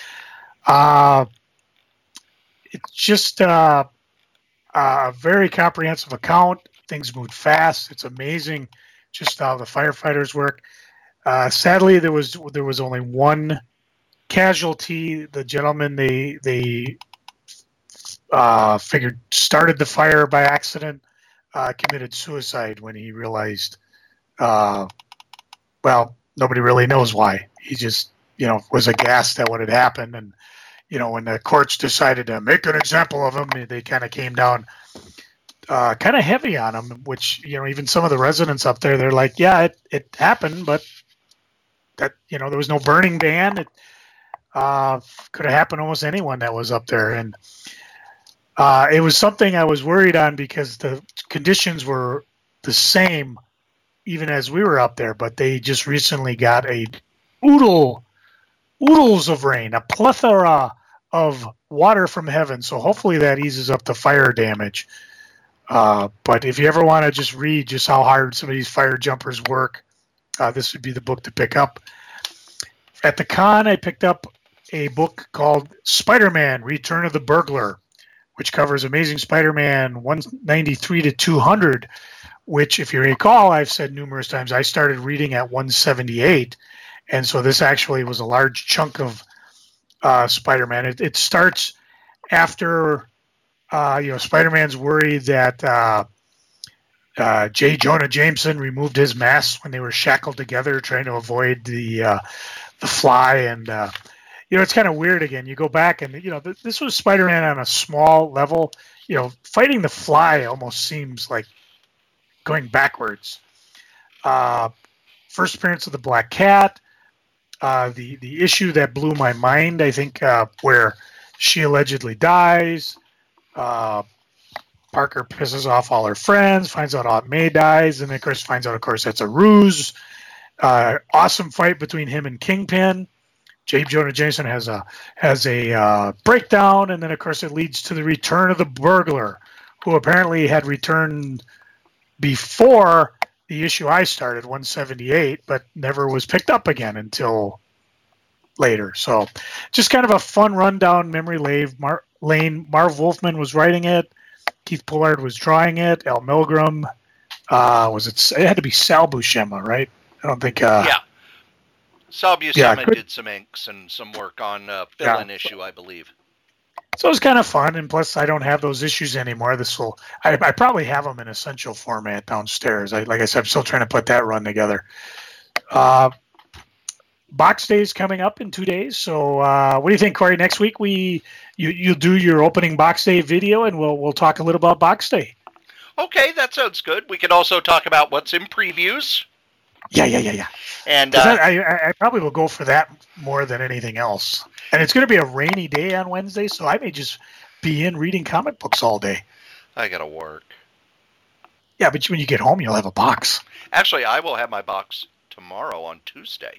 Uh, it's just uh, a very comprehensive account. Things moved fast. It's amazing just how the firefighters work. Uh, sadly, there was there was only one casualty. The gentleman they they uh, figured started the fire by accident, uh, committed suicide when he realized. Uh, well, nobody really knows why. He just, you know, was aghast at what had happened. And, you know, when the courts decided to make an example of him, they kind of came down uh, kind of heavy on him, which, you know, even some of the residents up there, they're like, yeah, it, it happened, but that, you know, there was no burning ban. It uh, could have happened to almost anyone that was up there. And uh, it was something I was worried on because the conditions were the same even as we were up there, but they just recently got a oodle, oodles of rain, a plethora of water from heaven. So hopefully that eases up the fire damage. Uh, but if you ever want to just read just how hard some of these fire jumpers work, uh, this would be the book to pick up. At the con, I picked up a book called Spider-Man, Return of the Burglar, which covers Amazing Spider-Man one ninety-three to two hundred, which, if you recall, I've said numerous times, I started reading at one seventy-eight, and so this actually was a large chunk of uh, Spider-Man. It, it starts after, uh, you know, Spider-Man's worried that uh, uh, J. Jonah Jameson removed his mask when they were shackled together, trying to avoid the uh, the Fly, and uh, you know, it's kind of weird. Again, you go back, and you know, th- this was Spider-Man on a small level. You know, fighting the Fly almost seems like going backwards. Uh, first appearance of the Black Cat, uh, the the issue that blew my mind, I think, uh, where she allegedly dies. Uh, Parker pisses off all her friends, finds out Aunt May dies, and of course finds out, of course, that's a ruse. Uh, awesome fight between him and Kingpin. J. Jonah Jameson has a has a uh, breakdown, and then of course it leads to the return of the burglar, who apparently had returned before the issue I started, one seventy-eight, but never was picked up again until later. So just kind of a fun rundown, memory lane. Mar- lane. Marv Wolfman was writing it. Keith Pollard was drawing it. Al Milgram. Uh, was it? It had to be Sal Buscema, right? I don't think. Uh, yeah. Sal Buscema yeah, did some inks and some work on uh, fill-in yeah. issue, I believe. So it's kind of fun, and plus I don't have those issues anymore. This will, I, I probably have them in essential format downstairs. I, like I said, I'm still trying to put that run together. Uh, Box Day is coming up in two days. So uh, what do you think, Corey? Next week we you you'll do your opening Box Day video, and we'll we'll talk a little about Box Day. Okay, that sounds good. We can also talk about what's in previews. Yeah, yeah, yeah, yeah. And uh, I, I, I probably will go for that more than anything else. And it's going to be a rainy day on Wednesday, so I may just be in reading comic books all day. I got to work. Yeah, but when you get home, you'll have a box. Actually, I will have my box tomorrow on Tuesday.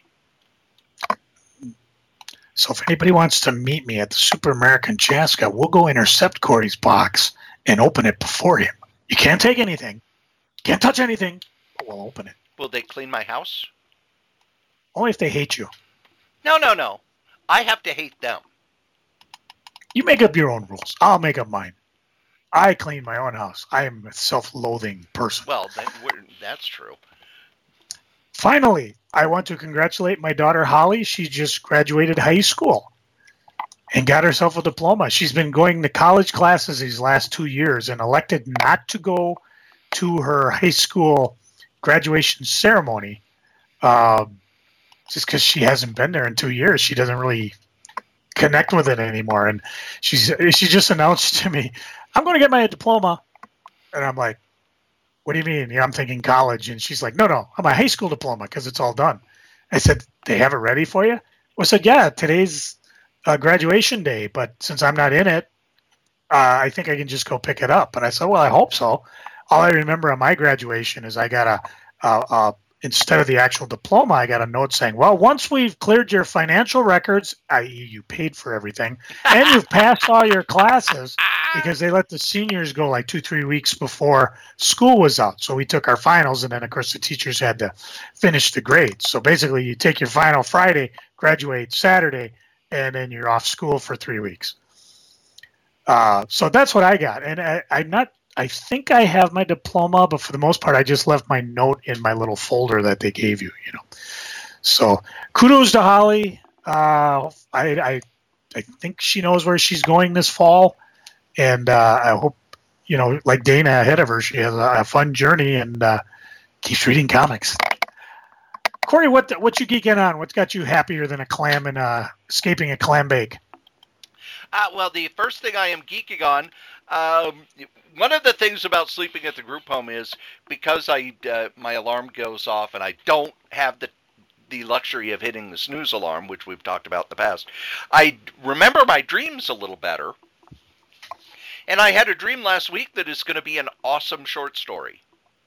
So if anybody wants to meet me at the Super American Chaska, we'll go intercept Corey's box and open it before him. You can't take anything. Can't touch anything, but we'll open it. Will they clean my house? Only if they hate you. No, no, no. I have to hate them. You make up your own rules. I'll make up mine. I clean my own house. I am a self-loathing person. Well, that, that's true. Finally, I want to congratulate my daughter, Holly. She just graduated high school and got herself a diploma. She's been going to college classes these last two years and elected not to go to her high school graduation ceremony, um, just because she hasn't been there in two years. She doesn't really connect with it anymore. And she's she just announced to me, I'm going to get my diploma. And I'm like, what do you mean? Yeah, I'm thinking college. And she's like, no, no, I'm a high school diploma because it's all done. I said, they have it ready for you? Well, I said, yeah, today's uh, graduation day, but since I'm not in it, uh, I think I can just go pick it up. And I said, well, I hope so. All I remember on my graduation is I got a, a, a instead of the actual diploma, I got a note saying, well, once we've cleared your financial records, that is you paid for everything, and you've passed all your classes, because they let the seniors go like two, three weeks before school was out. So we took our finals, and then, of course, the teachers had to finish the grades. So basically, you take your final Friday, graduate Saturday, and then you're off school for three weeks. Uh, so that's what I got. And I, I'm not I think I have my diploma, but for the most part, I just left my note in my little folder that they gave you, you know. So kudos to Holly. Uh, I, I I think she knows where she's going this fall, and uh, I hope, you know, like Dana ahead of her, she has a, a fun journey and uh, keeps reading comics. Corey, what what you geeking on? What's got you happier than a clam and uh, escaping a clam bake? Uh, well, the first thing I am geeking on, um, one of the things about sleeping at the group home is because I uh, my alarm goes off and I don't have the the luxury of hitting the snooze alarm, which we've talked about in the past. I remember my dreams a little better, and I had a dream last week that is going to be an awesome short story.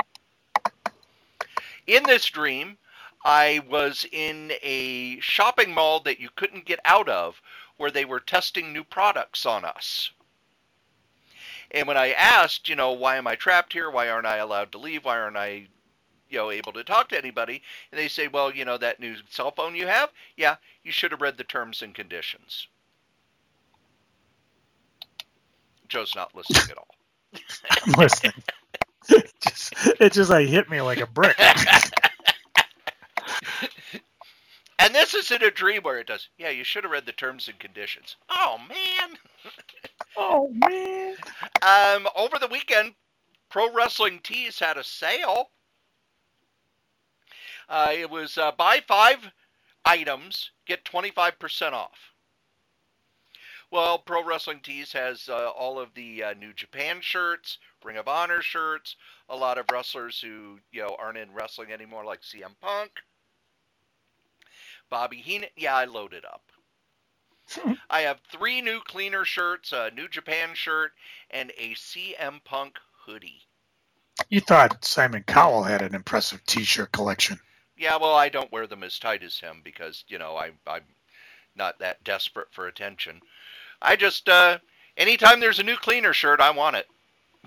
In this dream, I was in a shopping mall that you couldn't get out of, where they were testing new products on us. And when I asked, you know, why am I trapped here? Why aren't I allowed to leave? Why aren't I, you know, able to talk to anybody? And they say, well, you know, that new cell phone you have? Yeah, you should have read the terms and conditions. Joe's not listening at all. I'm listening. just, it just like hit me like a brick. And this isn't a dream where it does. Yeah, you should have read the terms and conditions. Oh, man. Oh, man. Um, over the weekend, Pro Wrestling Tees had a sale. Uh, it was uh, buy five items, get twenty-five percent off. Well, Pro Wrestling Tees has uh, all of the uh, New Japan shirts, Ring of Honor shirts, a lot of wrestlers who, you know, aren't in wrestling anymore, like C M Punk, Bobby Heenan. Yeah, I loaded up. I have three new cleaner shirts, a New Japan shirt, and a C M Punk hoodie. You thought Simon Cowell had an impressive T-shirt collection. Yeah, well, I don't wear them as tight as him because, you know, I, I'm not that desperate for attention. I just, uh, anytime there's a new cleaner shirt, I want it.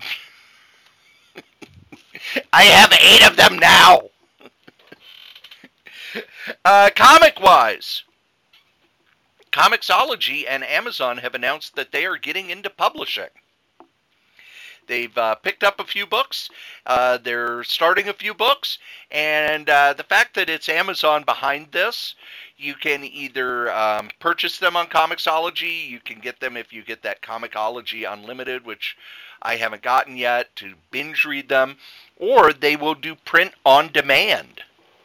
I have eight of them now. uh, comic-wise, Comixology and Amazon have announced that they are getting into publishing. They've uh, picked up a few books, uh, they're starting a few books, and uh, the fact that it's Amazon behind this, you can either um, purchase them on Comixology, you can get them if you get that Comixology Unlimited, which I haven't gotten yet, to binge read them, or they will do print on demand.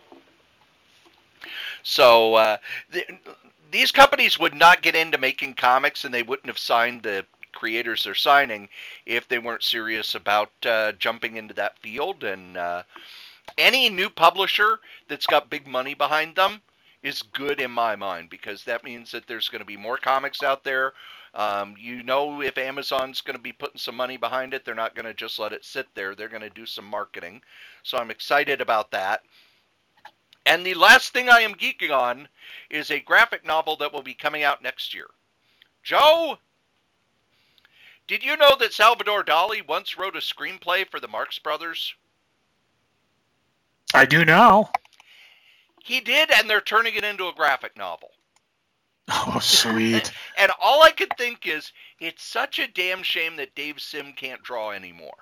So uh, th- these companies would not get into making comics, and they wouldn't have signed the creators they're signing if they weren't serious about uh, jumping into that field. And uh, any new publisher that's got big money behind them is good in my mind, because that means that there's going to be more comics out there. Um, you know, if Amazon's going to be putting some money behind it, they're not going to just let it sit there. They're going to do some marketing. So I'm excited about that. And the last thing I am geeking on is a graphic novel that will be coming out next year. Joe, did you know that Salvador Dali once wrote a screenplay for the Marx Brothers? I do now. He did, and they're turning it into a graphic novel. Oh, sweet. And all I could think is, it's such a damn shame that Dave Sim can't draw anymore.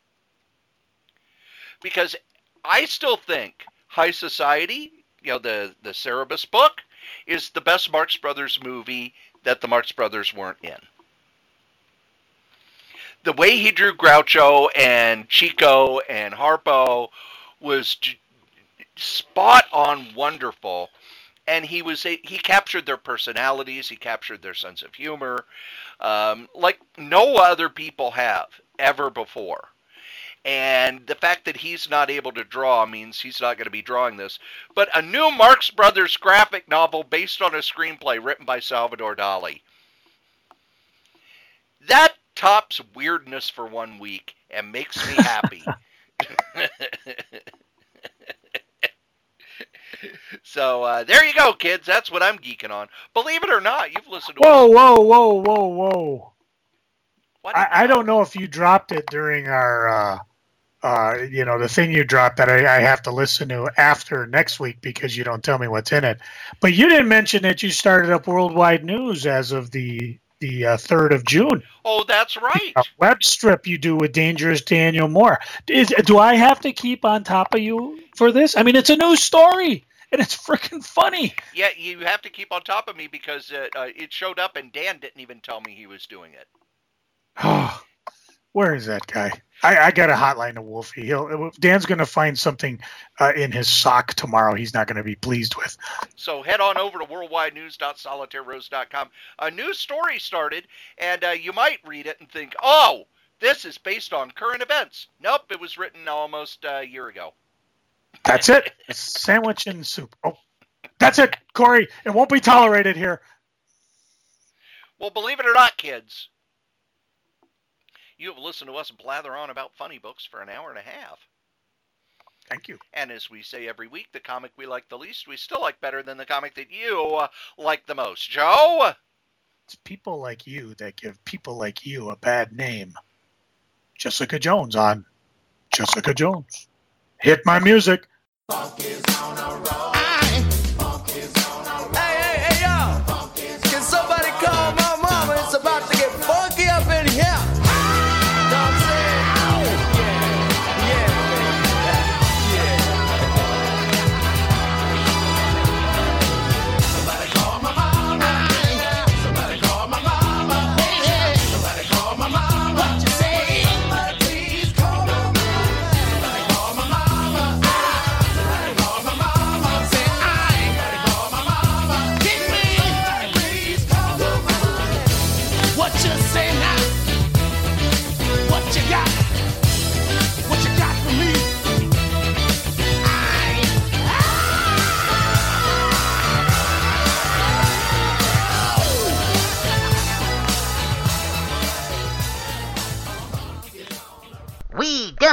Because I still think High Society, you know, the, the Cerebus book, is the best Marx Brothers movie that the Marx Brothers weren't in. The way he drew Groucho and Chico and Harpo was spot on wonderful. And he was a, he captured their personalities, he captured their sense of humor, um, like no other people have ever before. And the fact that he's not able to draw means he's not going to be drawing this. But a new Marx Brothers graphic novel based on a screenplay written by Salvador Dali. That tops weirdness for one week and makes me happy. So uh, there you go, kids. That's what I'm geeking on. Believe it or not, you've listened to Whoa, whoa, whoa, whoa, whoa. What? I, I don't know if you dropped it during our, uh, uh, you know, the thing you dropped that I, I have to listen to after next week because you don't tell me what's in it. But you didn't mention that you started up Worldwide News as of the the uh, third of June. Oh, that's right. A web strip you do with Dangerous Daniel Moore. Is, do I have to keep on top of you for this? I mean, it's a news story. And it's freaking funny. Yeah, you have to keep on top of me because uh, uh, it showed up and Dan didn't even tell me he was doing it. Oh, where is that guy? I, I got a hotline to Wolfie. He'll, Dan's going to find something uh, in his sock tomorrow he's not going to be pleased with. So head on over to worldwide news dot solitaire rose dot com. A new story started, and uh, you might read it and think, oh, this is based on current events. Nope, it was written almost a year ago. That's it. It's sandwich and soup. Oh, that's it, Corey. It won't be tolerated here. Well, believe it or not, kids, you have listened to us blather on about funny books for an hour and a half. Thank you. And as we say every week, the comic we like the least, we still like better than the comic that you uh, like the most. Joe? It's people like you that give people like you a bad name. Jessica Jones on Jessica Jones. Hit my music. Funk is on a roll. Funk is on a roll. Hey, hey, hey, y'all. Can somebody call my mama? It's about to get funky up in here. Know what I'm saying? Yeah,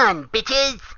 on, bitches!